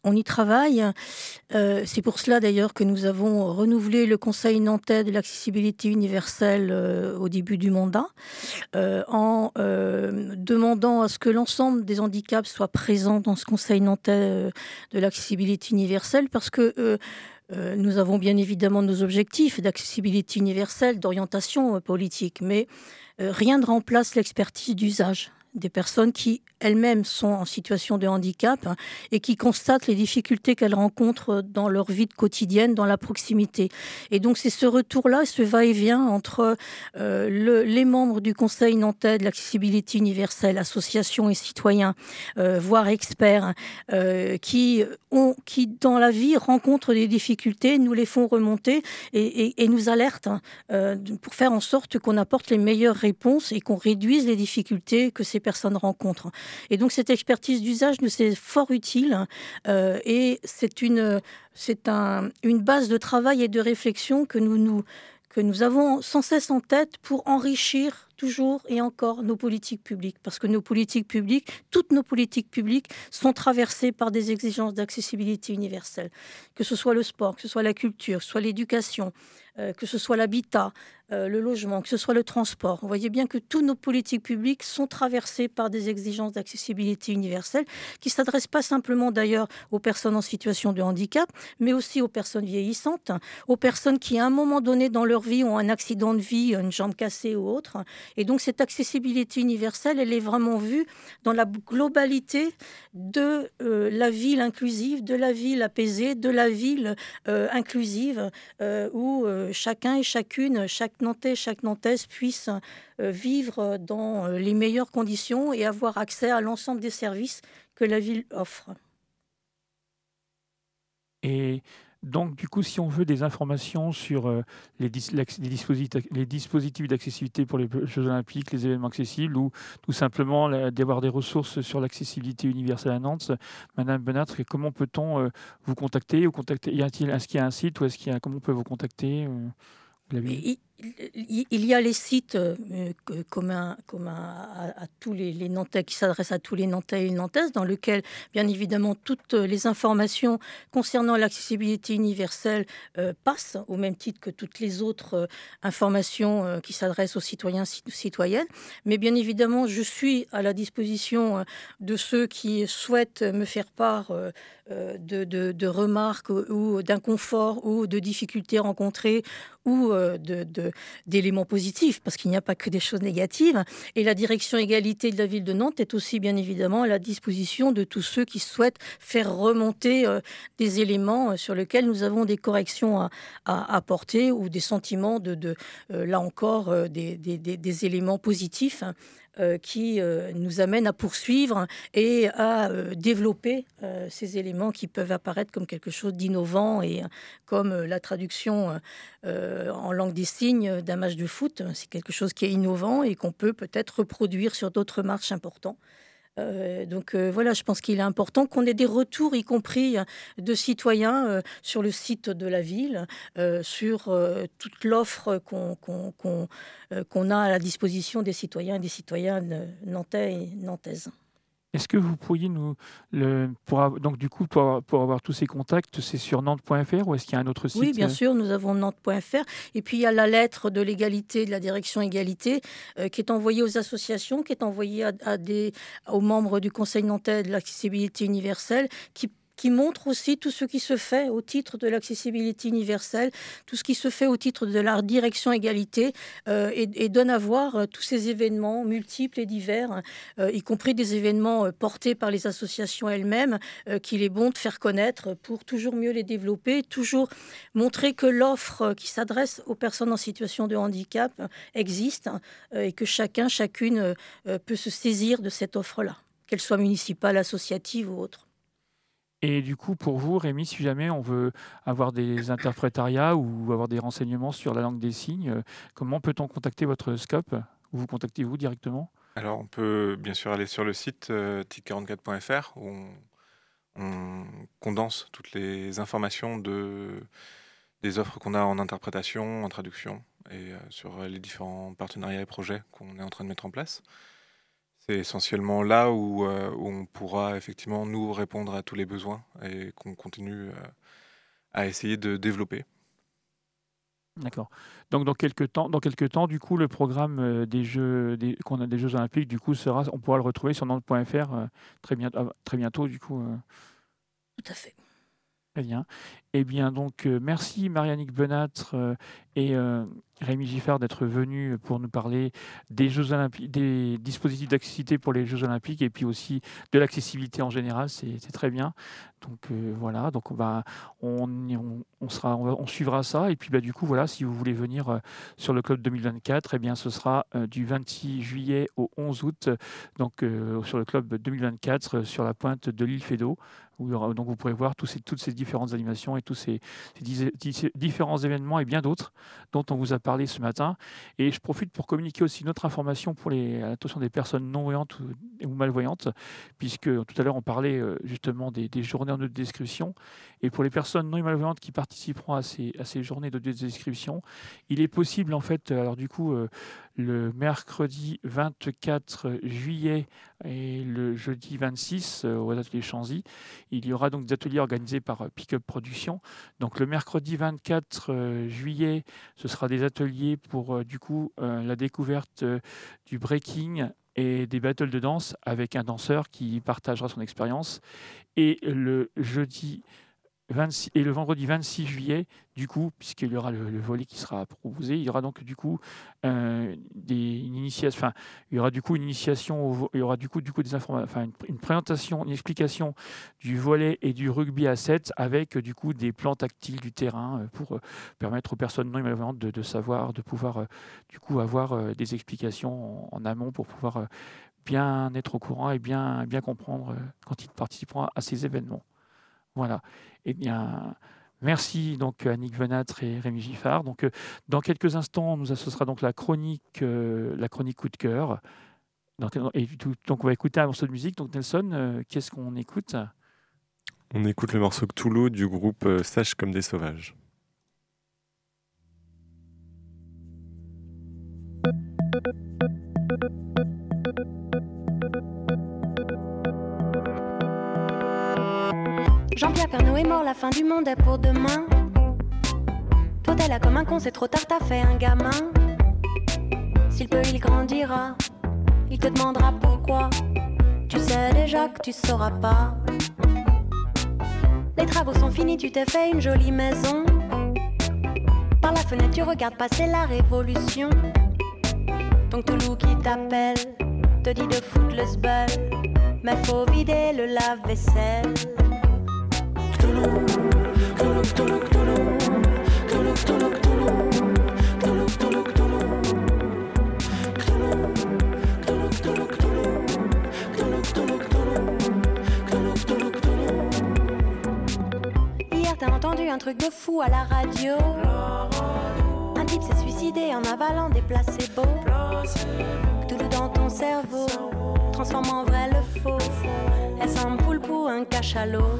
on y travaille. Euh, c'est pour cela d'ailleurs que nous avons renouvelé le Conseil nantais de l'accessibilité universelle euh, au début du mandat, euh, en euh, demandant à ce que l'ensemble des handicaps soient présents dans ce Conseil nantais euh, de l'accessibilité universelle, parce que euh, euh, nous avons bien évidemment nos objectifs d'accessibilité universelle, d'orientation euh, politique, mais euh, rien ne remplace l'expertise d'usage des personnes qui elles-mêmes sont en situation de handicap hein, et qui constatent les difficultés qu'elles rencontrent dans leur vie quotidienne, dans la proximité. Et donc c'est ce retour-là, ce va-et-vient entre euh, le, les membres du Conseil nantais de l'accessibilité universelle, associations et citoyens, euh, voire experts, euh, qui, ont, qui dans la vie rencontrent des difficultés, nous les font remonter et, et, et nous alertent hein, euh, pour faire en sorte qu'on apporte les meilleures réponses et qu'on réduise les difficultés que ces personnes rencontrent. Et donc cette expertise d'usage nous c'est fort utile euh, et c'est une c'est un, une base de travail et de réflexion que nous nous que nous avons sans cesse en tête pour enrichir toujours et encore nos politiques publiques. Parce que nos politiques publiques, toutes nos politiques publiques sont traversées par des exigences d'accessibilité universelle. Que ce soit le sport, que ce soit la culture, que ce soit l'éducation, euh, que ce soit l'habitat, euh, le logement, que ce soit le transport. Vous voyez bien que toutes nos politiques publiques sont traversées par des exigences d'accessibilité universelle qui ne s'adressent pas simplement d'ailleurs aux personnes en situation de handicap, mais aussi aux personnes vieillissantes, aux personnes qui à un moment donné dans leur vie ont un accident de vie, une jambe cassée ou autre. Et donc cette accessibilité universelle, elle est vraiment vue dans la globalité de euh, la ville inclusive, de la ville apaisée, de la ville euh, inclusive, euh, où euh, chacun et chacune, chaque Nantais, chaque Nantaise puisse euh, vivre dans les meilleures conditions et avoir accès à l'ensemble des services que la ville offre. Et donc, du coup, si on veut des informations sur euh, les, dis les, dispositifs, les dispositifs d'accessibilité pour les Jeux Olympiques, les événements accessibles, ou tout simplement d'avoir des ressources sur l'accessibilité universelle à Nantes, Madame Benâtre, comment peut-on euh, vous contacter ou contacter, est-ce qu'il y a un site ou est-ce qu'il y a, comment on peut vous contacter euh, il, il y a les sites euh, communs, communs à, à tous les, les Nantais, qui s'adressent à tous les Nantais et les Nantaises, dans lequel, bien évidemment, toutes les informations concernant l'accessibilité universelle euh, passent, au même titre que toutes les autres euh, informations euh, qui s'adressent aux citoyens et citoyennes. Mais bien évidemment, je suis à la disposition euh, de ceux qui souhaitent me faire part euh, de, de, de remarques ou d'inconfort ou de difficultés rencontrées ou euh, de, de, d'éléments positifs, parce qu'il n'y a pas que des choses négatives. Et la direction égalité de la ville de Nantes est aussi bien évidemment à la disposition de tous ceux qui souhaitent faire remonter euh, des éléments sur lesquels nous avons des corrections à, à apporter ou des sentiments de, de euh, là encore, euh, des, des, des, des éléments positifs hein, Euh, qui euh, nous amène à poursuivre et à euh, développer euh, ces éléments qui peuvent apparaître comme quelque chose d'innovant et euh, comme euh, la traduction euh, en langue des signes d'un match de foot. C'est quelque chose qui est innovant et qu'on peut peut-être reproduire sur d'autres matchs importants. Euh, donc euh, voilà, je pense qu'il est important qu'on ait des retours, y compris de citoyens, euh, sur le site de la ville, euh, sur euh, toute l'offre qu'on qu'on, qu'on, euh, qu'on a à la disposition des citoyens et des citoyennes nantais et nantaises. Est-ce que vous pourriez nous... Le, pour, donc du coup, pour, pour avoir tous ces contacts, c'est sur nantes point f r ou est-ce qu'il y a un autre site? Oui, bien sûr, nous avons nantes point f r. Et puis, il y a la lettre de l'égalité, de la direction égalité, euh, qui est envoyée aux associations, qui est envoyée à, à des, aux membres du Conseil nantais de l'accessibilité universelle, qui qui montre aussi tout ce qui se fait au titre de l'accessibilité universelle, tout ce qui se fait au titre de la direction égalité, euh, et, et donne à voir euh, tous ces événements multiples et divers, euh, y compris des événements euh, portés par les associations elles-mêmes, euh, qu'il est bon de faire connaître pour toujours mieux les développer, toujours montrer que l'offre qui s'adresse aux personnes en situation de handicap existe euh, et que chacun, chacune euh, peut se saisir de cette offre-là, qu'elle soit municipale, associative ou autre. Et du coup, pour vous, Rémi, si jamais on veut avoir des interprétariats ou avoir des renseignements sur la langue des signes, comment peut-on contacter votre scope? Ou vous contactez-vous directement? Alors, on peut bien sûr aller sur le site euh, tic quarante-quatre point f r où on, on condense toutes les informations de, des offres qu'on a en interprétation, en traduction et euh, sur les différents partenariats et projets qu'on est en train de mettre en place. C'est essentiellement là où, euh, où on pourra effectivement nous répondre à tous les besoins et qu'on continue euh, à essayer de développer. D'accord. Donc dans quelques temps, dans quelques temps, du coup, le programme euh, des Jeux, des, qu'on a des Jeux Olympiques, du coup, sera, on pourra le retrouver sur nantes point f r euh, très bientôt, ah, très bientôt, du coup. euh. Tout à fait. Très bien. Eh bien, donc, euh, merci Mariannick Benâtre euh, et euh, Rémi Giffard d'être venus pour nous parler des Jeux Olympiques, des dispositifs d'accessibilité pour les Jeux Olympiques et puis aussi de l'accessibilité en général. C'est, c'est très bien. Donc euh, voilà. Donc on va, on, on, on sera, on, va- on suivra ça. Et puis bah, du coup voilà, si vous voulez venir euh, sur le club deux mille vingt-quatre, eh bien ce sera euh, du vingt-six juillet au onze août. Donc euh, sur le club deux mille vingt-quatre, euh, sur la pointe de l'île Fédot. Où il y aura, donc vous pourrez voir tous ces, toutes ces différentes animations et tous ces, ces dis- dis- différents événements et bien d'autres dont on vous a parlé ce matin. Et je profite pour communiquer aussi une autre information pour les, à l'attention des personnes non-voyantes ou, ou malvoyantes, puisque tout à l'heure on parlait euh, justement des, des journées en audio-description. Et pour les personnes non-malvoyantes qui participeront à ces, à ces journées d'audio-description, il est possible en fait, alors du coup, euh, le mercredi vingt-quatre juillet et le jeudi vingt-six euh, aux ateliers Chanzy, il y aura donc des ateliers organisés par euh, Pick-up Production. Donc le mercredi vingt-quatre euh, juillet, ce sera des ateliers pour euh, du coup euh, la découverte euh, du breaking et des battles de danse avec un danseur qui partagera son expérience. Et le jeudi vingt-six et le vendredi vingt-six juillet, du coup, puisqu'il y aura le, le volet qui sera proposé, il y aura donc du coup euh, des une initiation, enfin, il y aura du coup une initiation, au vo- il y aura du coup du coup des informations, enfin une, une présentation, une explication du volley et du rugby à sept avec euh, du coup des plans tactiles du terrain euh, pour euh, permettre aux personnes non malvoyantes de, de savoir, de pouvoir euh, du coup avoir euh, des explications en, en amont pour pouvoir euh, bien être au courant et bien bien comprendre euh, quand ils participeront à ces événements. Voilà. Eh bien, merci donc à Annick Venâtre et Rémi Giffard. Donc, euh, dans quelques instants, nous, ce sera donc la chronique, euh, la chronique coup de cœur. Donc, et tout- donc, on va écouter un morceau de musique. Donc, Nelson, euh, qu'est-ce qu'on écoute? On écoute le morceau Cthulhu du groupe euh, Sages comme des sauvages. Jean-Pierre Pernaut est mort, la fin du monde est pour demain. Toi t'es là comme un con, c'est trop tard, t'as fait un gamin. S'il peut, il grandira, il te demandera pourquoi. Tu sais déjà que tu sauras pas. Les travaux sont finis, tu t'es fait une jolie maison. Par la fenêtre, tu regardes passer la révolution. Donc Toulouse qui t'appelle, te dit de foutre le sbel. Mais faut vider le lave-vaisselle. Hier t'as entendu un truc de fou à la radio. Un type s'est suicidé en avalant des placebos. Cthulhu dans ton cerveau transforme en vrai le faux. Est-ce un poulpe ou un cachalot?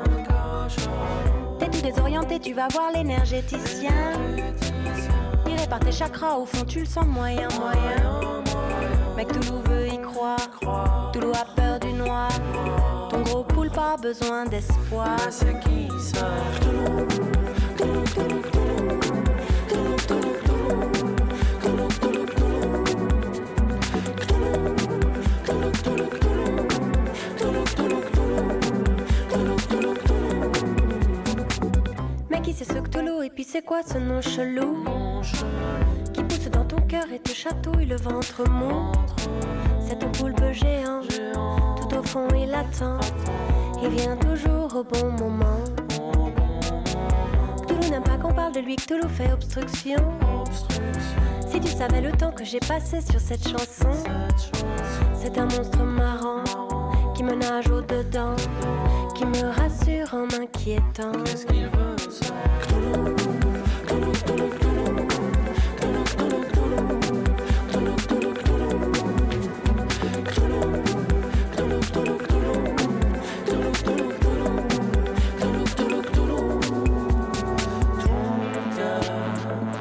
T'es tout désorienté, tu vas voir l'énergéticien. Il répare tes chakras, au fond tu le sens moyen, moyen. Mec, Toulouse veut y croire. Toulouse a peur du noir. Ton gros poulpe a besoin d'espoir. C'est qui ça? Mais qui c'est ce Cthulhu et puis c'est quoi ce nom chelou qui pousse dans ton cœur et te chatouille le ventre mou? C'est ton poulpe géant, tout au fond il attend. Il vient toujours au bon moment. Cthulhu n'aime pas qu'on parle de lui, Cthulhu fait obstruction. Si tu savais le temps que j'ai passé sur cette chanson. C'est un monstre marrant qui me nage au-dedans, qui me rassure en m'inquiétant. Qu'est-ce qu'il veut ça?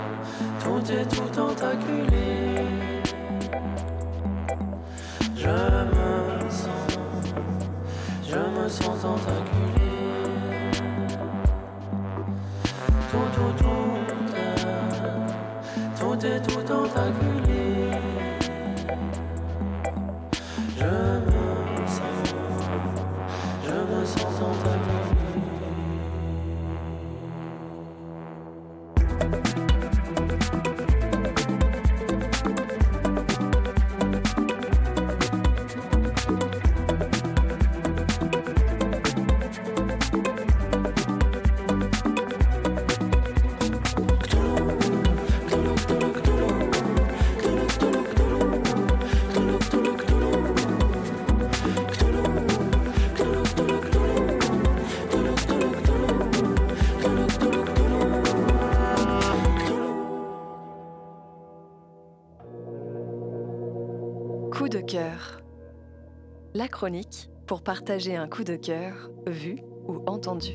Tout est tout tentaculé. Je me sens tentaculé. Tout, tout, tout, est, tout est tout tentaculé. Je me sens, je me sens tentaculé. Coup de cœur. La chronique pour partager un coup de cœur, vu ou entendu.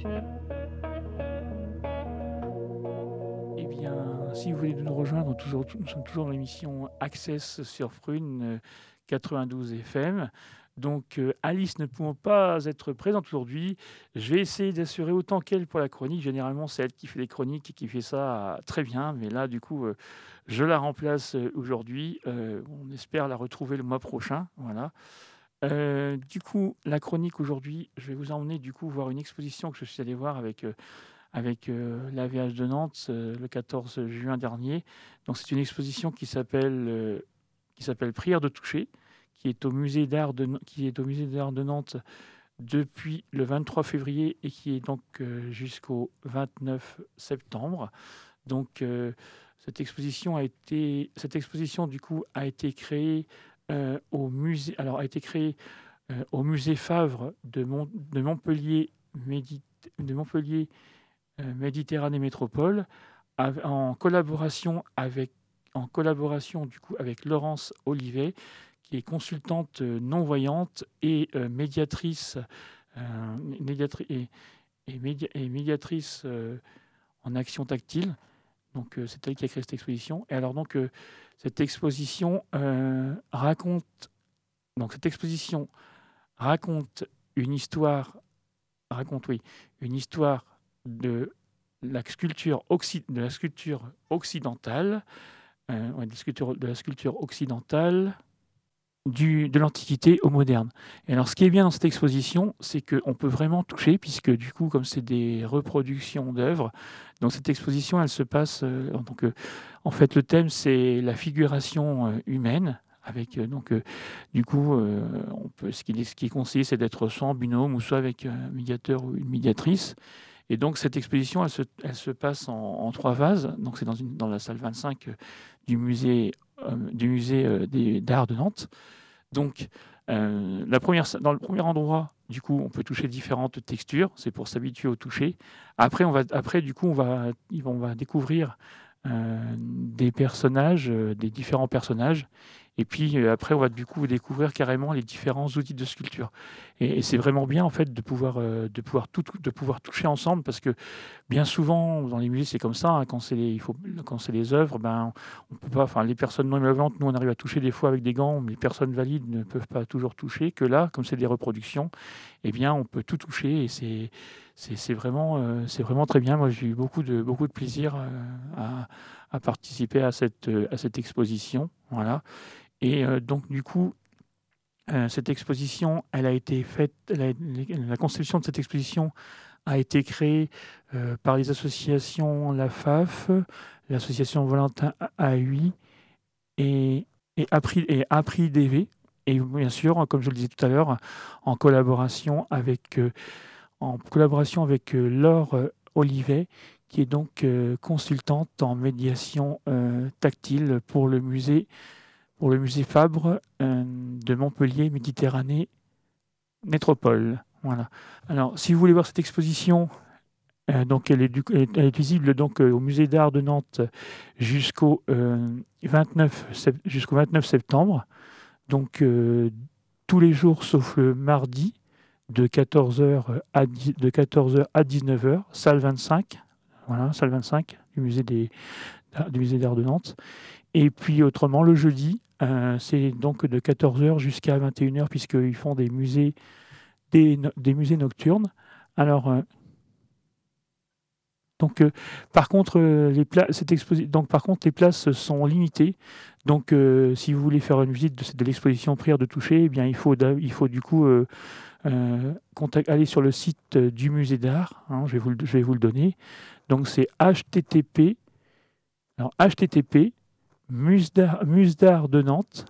Eh bien, si vous voulez nous rejoindre, toujours, nous sommes toujours dans l'émission Access sur Prune euh, quatre-vingt-douze F M. Donc, euh, Alice ne pouvant pas être présente aujourd'hui, je vais essayer d'assurer autant qu'elle pour la chronique. Généralement, c'est elle qui fait les chroniques et qui fait ça euh, très bien. Mais là, du coup, euh, je la remplace euh, aujourd'hui. Euh, on espère la retrouver le mois prochain. Voilà. Euh, du coup, la chronique aujourd'hui, je vais vous emmener du coup voir une exposition que je suis allé voir avec, euh, avec euh, l'A V H de Nantes euh, le quatorze juin dernier. Donc, c'est une exposition qui s'appelle euh, qui s'appelle Prière de toucher, qui est au musée d'art de qui est au musée d'art de Nantes depuis le vingt-trois février et qui est donc euh, jusqu'au vingt-neuf septembre. Donc euh, cette exposition a été cette exposition du coup a été créée euh, au musée alors a été créée euh, au musée Favre de, Mont, de Montpellier Médit, de Montpellier euh, Méditerranée Métropole av, en collaboration avec en collaboration du coup avec Laurence Olivet, qui est consultante non-voyante et euh, médiatrice, euh, médiatri- et, et, média- et médiatrice euh, en action tactile. Donc, euh, c'est elle qui a créé cette exposition. Et alors, donc, euh, cette exposition euh, raconte, donc cette exposition raconte une histoire, raconte oui, une histoire de la sculpture occi- de la sculpture occidentale, euh, ouais, de la sculpture, de la sculpture occidentale. Du, de l'Antiquité au moderne. Et alors, ce qui est bien dans cette exposition, c'est qu'on peut vraiment toucher, puisque du coup, comme c'est des reproductions d'œuvres, donc cette exposition, elle se passe... Euh, donc, euh, en fait, le thème, c'est la figuration euh, humaine, avec, euh, donc, euh, du coup, euh, on peut, ce, qui est, ce qui est conseillé, c'est d'être soit en binôme, ou soit avec un médiateur ou une médiatrice. Et donc, cette exposition, elle se, elle se passe en, en trois phases. Donc, c'est dans, une, dans la salle vingt-cinq euh, du musée, euh, du musée euh, des, d'art de Nantes. Donc, euh, la première, dans le premier endroit, du coup, on peut toucher différentes textures. C'est pour s'habituer au toucher. Après, on va, après du coup, on va, on va découvrir euh, des personnages, euh, des différents personnages. Et puis euh, après, on va du coup découvrir carrément les différents outils de sculpture. Et, et c'est vraiment bien en fait de pouvoir, euh, de pouvoir tout, de pouvoir toucher ensemble, parce que bien souvent dans les musées c'est comme ça. Hein, quand c'est les, il faut, quand c'est les œuvres, ben on peut pas. Enfin, les personnes non malvoyantes, nous on arrive à toucher des fois avec des gants, mais les personnes valides ne peuvent pas toujours toucher. Que là, comme c'est des reproductions, eh bien on peut tout toucher et c'est c'est, c'est vraiment, euh, c'est vraiment très bien. Moi, j'ai eu beaucoup de beaucoup de plaisir euh, à, à participer à cette à cette exposition. Voilà. Et euh, donc, du coup, euh, cette exposition, elle a été faite, elle a, la conception de cette exposition a été créée euh, par les associations La F A F, l'association Valentin A U I et, et Apri, et Apri D V. Et bien sûr, comme je le disais tout à l'heure, en collaboration avec, euh, en collaboration avec euh, Laure euh, Olivet, qui est donc euh, consultante en médiation euh, tactile pour le musée pour le musée Fabre euh, de Montpellier Méditerranée Métropole. Voilà. Alors, si vous voulez voir cette exposition, euh, donc elle est, du, elle est visible donc euh, au musée d'art de Nantes jusqu'au euh, vingt-neuf, jusqu'au vingt-neuf septembre. Donc euh, tous les jours sauf le mardi de quatorze heures à, de quatorze heures à dix-neuf heures, salle vingt-cinq. Voilà, salle vingt-cinq du musée des, du musée d'art de Nantes. Et puis autrement, le jeudi, euh, c'est donc de quatorze heures jusqu'à vingt et une heures, puisqu'ils font des musées, des, no- des musées nocturnes. Alors, euh, donc, euh, par contre, euh, les pla- cette exposi- donc, par contre, les places sont limitées. Donc, euh, si vous voulez faire une visite de, de l'exposition Prière de toucher, eh bien, il faut, d'a- il faut du coup euh, euh, contact- aller sur le site euh, du musée d'art. Hein, je vais vous le, je vais vous le donner. Donc, c'est H T T P. Alors, H T T P musdar, musdar de Nantes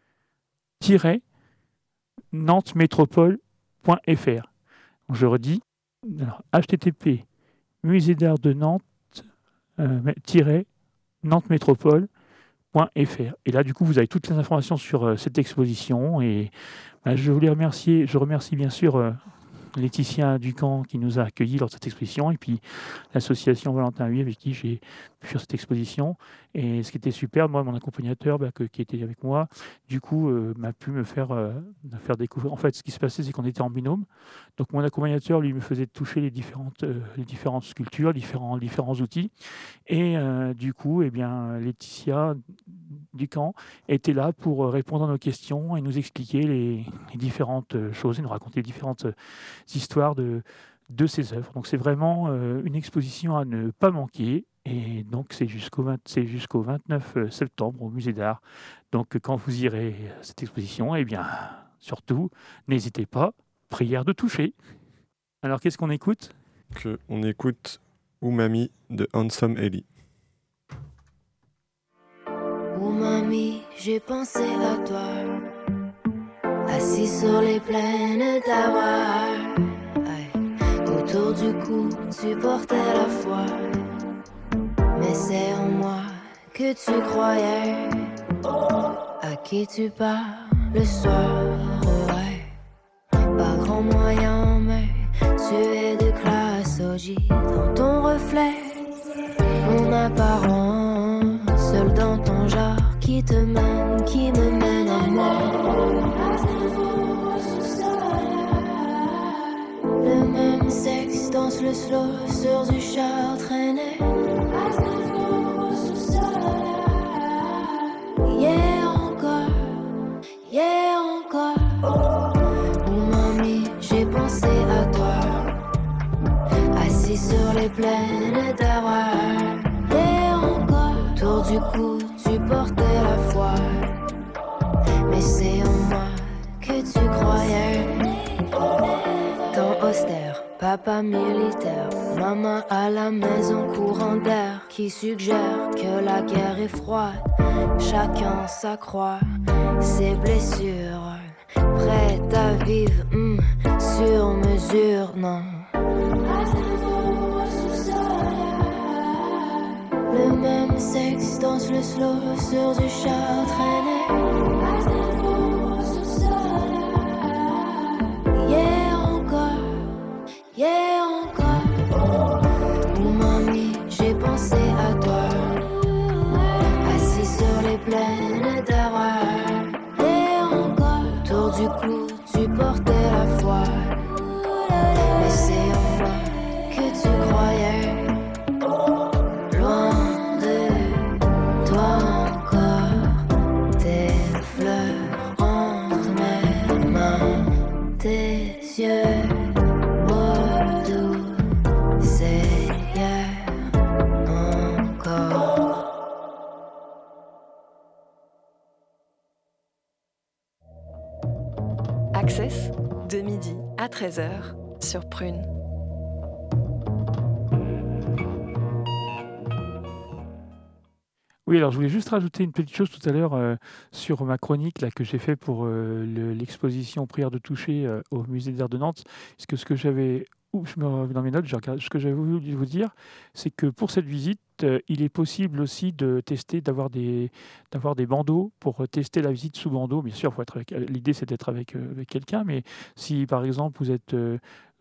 nantes métropole point F R. Donc, je redis. Alors, H T T P musée d'art de Nantes euh, nantes métropole point F R. Et là, du coup, vous avez toutes les informations sur euh, cette exposition. Et bah, je voulais remercier, je remercie bien sûr euh, Laetitia Ducamp qui nous a accueillis lors de cette exposition, et puis l'association Valentin Huy avec qui j'ai pu faire cette exposition. Et ce qui était super, moi, mon accompagnateur bah, que- qui était avec moi, du coup, euh, m'a pu me faire, euh, me faire découvrir. En fait, ce qui se passait, c'est qu'on était en binôme. Donc, mon accompagnateur, lui, me faisait toucher les différentes, euh, les différentes sculptures, différents, différents outils. Et euh, du coup, eh bien, Laetitia Ducamp était là pour euh, répondre à nos questions et nous expliquer les, les différentes euh, choses et nous raconter les différentes euh, histoires de, de ses œuvres. Donc c'est vraiment euh, une exposition à ne pas manquer. Et donc c'est jusqu'au vingt c'est jusqu'au vingt-neuf euh, septembre au musée d'art. Donc quand vous irez à cette exposition, eh bien surtout, n'hésitez pas, prière de toucher. Alors qu'est-ce qu'on écoute? Que on écoute Umami de Handsome Ellie. Oh mamie, j'ai pensé à toi, assis sur les plaines d'Hawaï. Autour du cou, tu portais la foi, mais c'est en moi que tu croyais. À qui tu parles le soir, ouais. Pas grand moyen, mais tu es de classe O J. Dans ton reflet, mon apparence, seul dans ton genre qui te mène, qui me mène à moi. Le même sexe danse le slow sur du char traîné. Yeah encore, yeah encore. Oh mamie, j'ai pensé à toi, assis sur les plaines d'Hawaï. Yeah encore, autour du cou, tu portais la foi, mais c'est en moi que tu croyais. Temps austère, papa militaire, maman à la maison, courant d'air qui suggère que la guerre est froide. Chacun s'accroît ses blessures, prête à vivre mm, sur mesure, non. Le même sexe danse le slow sur du char traîné. Yeah encore, yeah encore. Oh mamie, j'ai pensé à toi, assis sur les plaines d'Hawaï. Yeah encore, autour du cou, tu portais la foi, mais c'est en moi que tu croyais. Loin de toi encore, tes fleurs entre mes mains, tes yeux beaux doux, c'est hier encore. Access, de midi à treize heures sur Prune. Oui, alors je voulais juste rajouter une petite chose tout à l'heure euh, sur ma chronique là, que j'ai fait pour euh, le- l'exposition Prière de toucher euh, au musée d'art de Nantes. Parce que ce que j'avais, ou je me dans mes notes, je regarde- ce que j'avais voulu vous dire, c'est que pour cette visite, euh, il est possible aussi de tester, d'avoir des, d'avoir des bandeaux pour euh, tester la visite sous bandeau. Bien sûr, faut être avec, euh, l'idée c'est d'être avec, euh, avec quelqu'un, mais si par exemple vous êtes euh,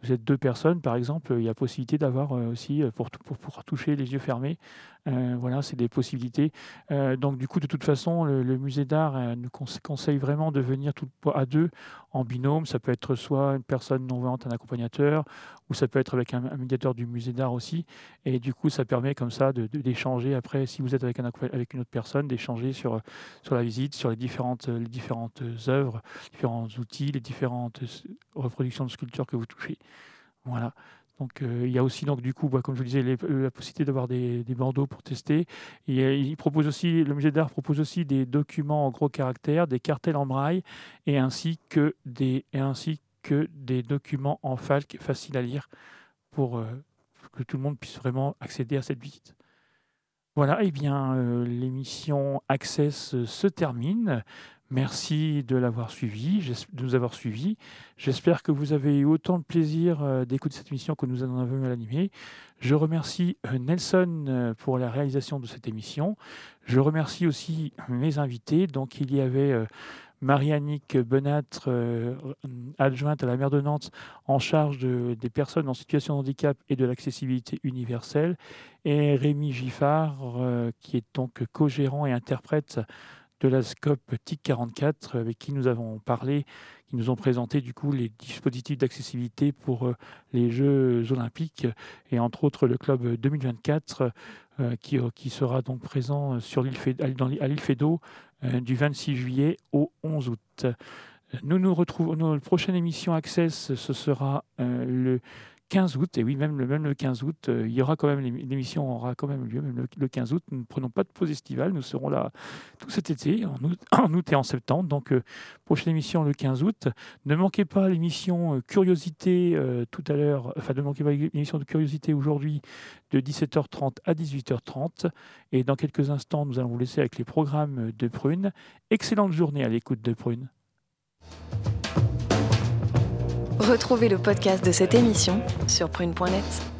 vous êtes deux personnes, par exemple, il y a possibilité d'avoir euh, aussi, euh, pour, pour, pour toucher les yeux fermés, euh, voilà, c'est des possibilités. Euh, donc du coup, de toute façon, le, le musée d'art euh, nous conse- conseille vraiment de venir tout, à deux, en binôme. Ça peut être soit une personne non-voyante, un accompagnateur, ou ça peut être avec un, un médiateur du musée d'art aussi. Et du coup, ça permet comme ça de, de- d'échanger après, si vous êtes avec, un, accompa- avec une autre personne, d'échanger sur, sur la visite, sur les différentes, les différentes œuvres, différents outils, les différentes reproductions de sculptures que vous touchez. Voilà. Donc, euh, il y a aussi, donc, du coup, bah, comme je vous disais, les- la possibilité d'avoir des, des bandeaux pour tester. Et, euh, il propose aussi, le musée d'art propose aussi des documents en gros caractères, des cartels en braille, et ainsi que des, et ainsi que des documents en falque faciles à lire pour euh, que tout le monde puisse vraiment accéder à cette visite. Voilà, et bien, euh, l'émission Access euh, se termine. Merci de l'avoir suivi, j'es- de nous avoir suivis. J'espère que vous avez eu autant de plaisir euh, d'écouter cette émission que nous en avons eu à l'animer. Je remercie euh, Nelson euh, pour la réalisation de cette émission. Je remercie aussi mes invités. Donc, il y avait euh, Marie-Annick Benâtre, euh, adjointe à la maire de Nantes, en charge de- des personnes en situation de handicap et de l'accessibilité universelle, et Rémi Giffard, euh, qui est donc co-gérant et interprète de la SCOP T I C quarante-quatre, avec qui nous avons parlé, qui nous ont présenté du coup les dispositifs d'accessibilité pour euh, les Jeux olympiques, et entre autres le club deux mille vingt-quatre, euh, qui, euh, qui sera donc présent sur l'île Fé- dans l'île- à l'île Fédot euh, du vingt-six juillet au onze août. Nous nous retrouvons, notre prochaine émission Access, ce sera euh, le quinze août, et oui, même le, même le quinze août, euh, il y aura quand même, l'ém- l'émission aura quand même lieu, même le, le quinze août. Nous ne prenons pas de pause estivale, nous serons là tout cet été, en août, en août et en septembre. Donc, euh, prochaine émission le quinze août. Ne manquez pas l'émission euh, Curiosité euh, tout à l'heure, enfin, ne manquez pas l'émission de Curiosité aujourd'hui de dix-sept heures trente à dix-huit heures trente. Et dans quelques instants, nous allons vous laisser avec les programmes de Prune. Excellente journée à l'écoute de Prune. Retrouvez le podcast de cette émission sur prune point net.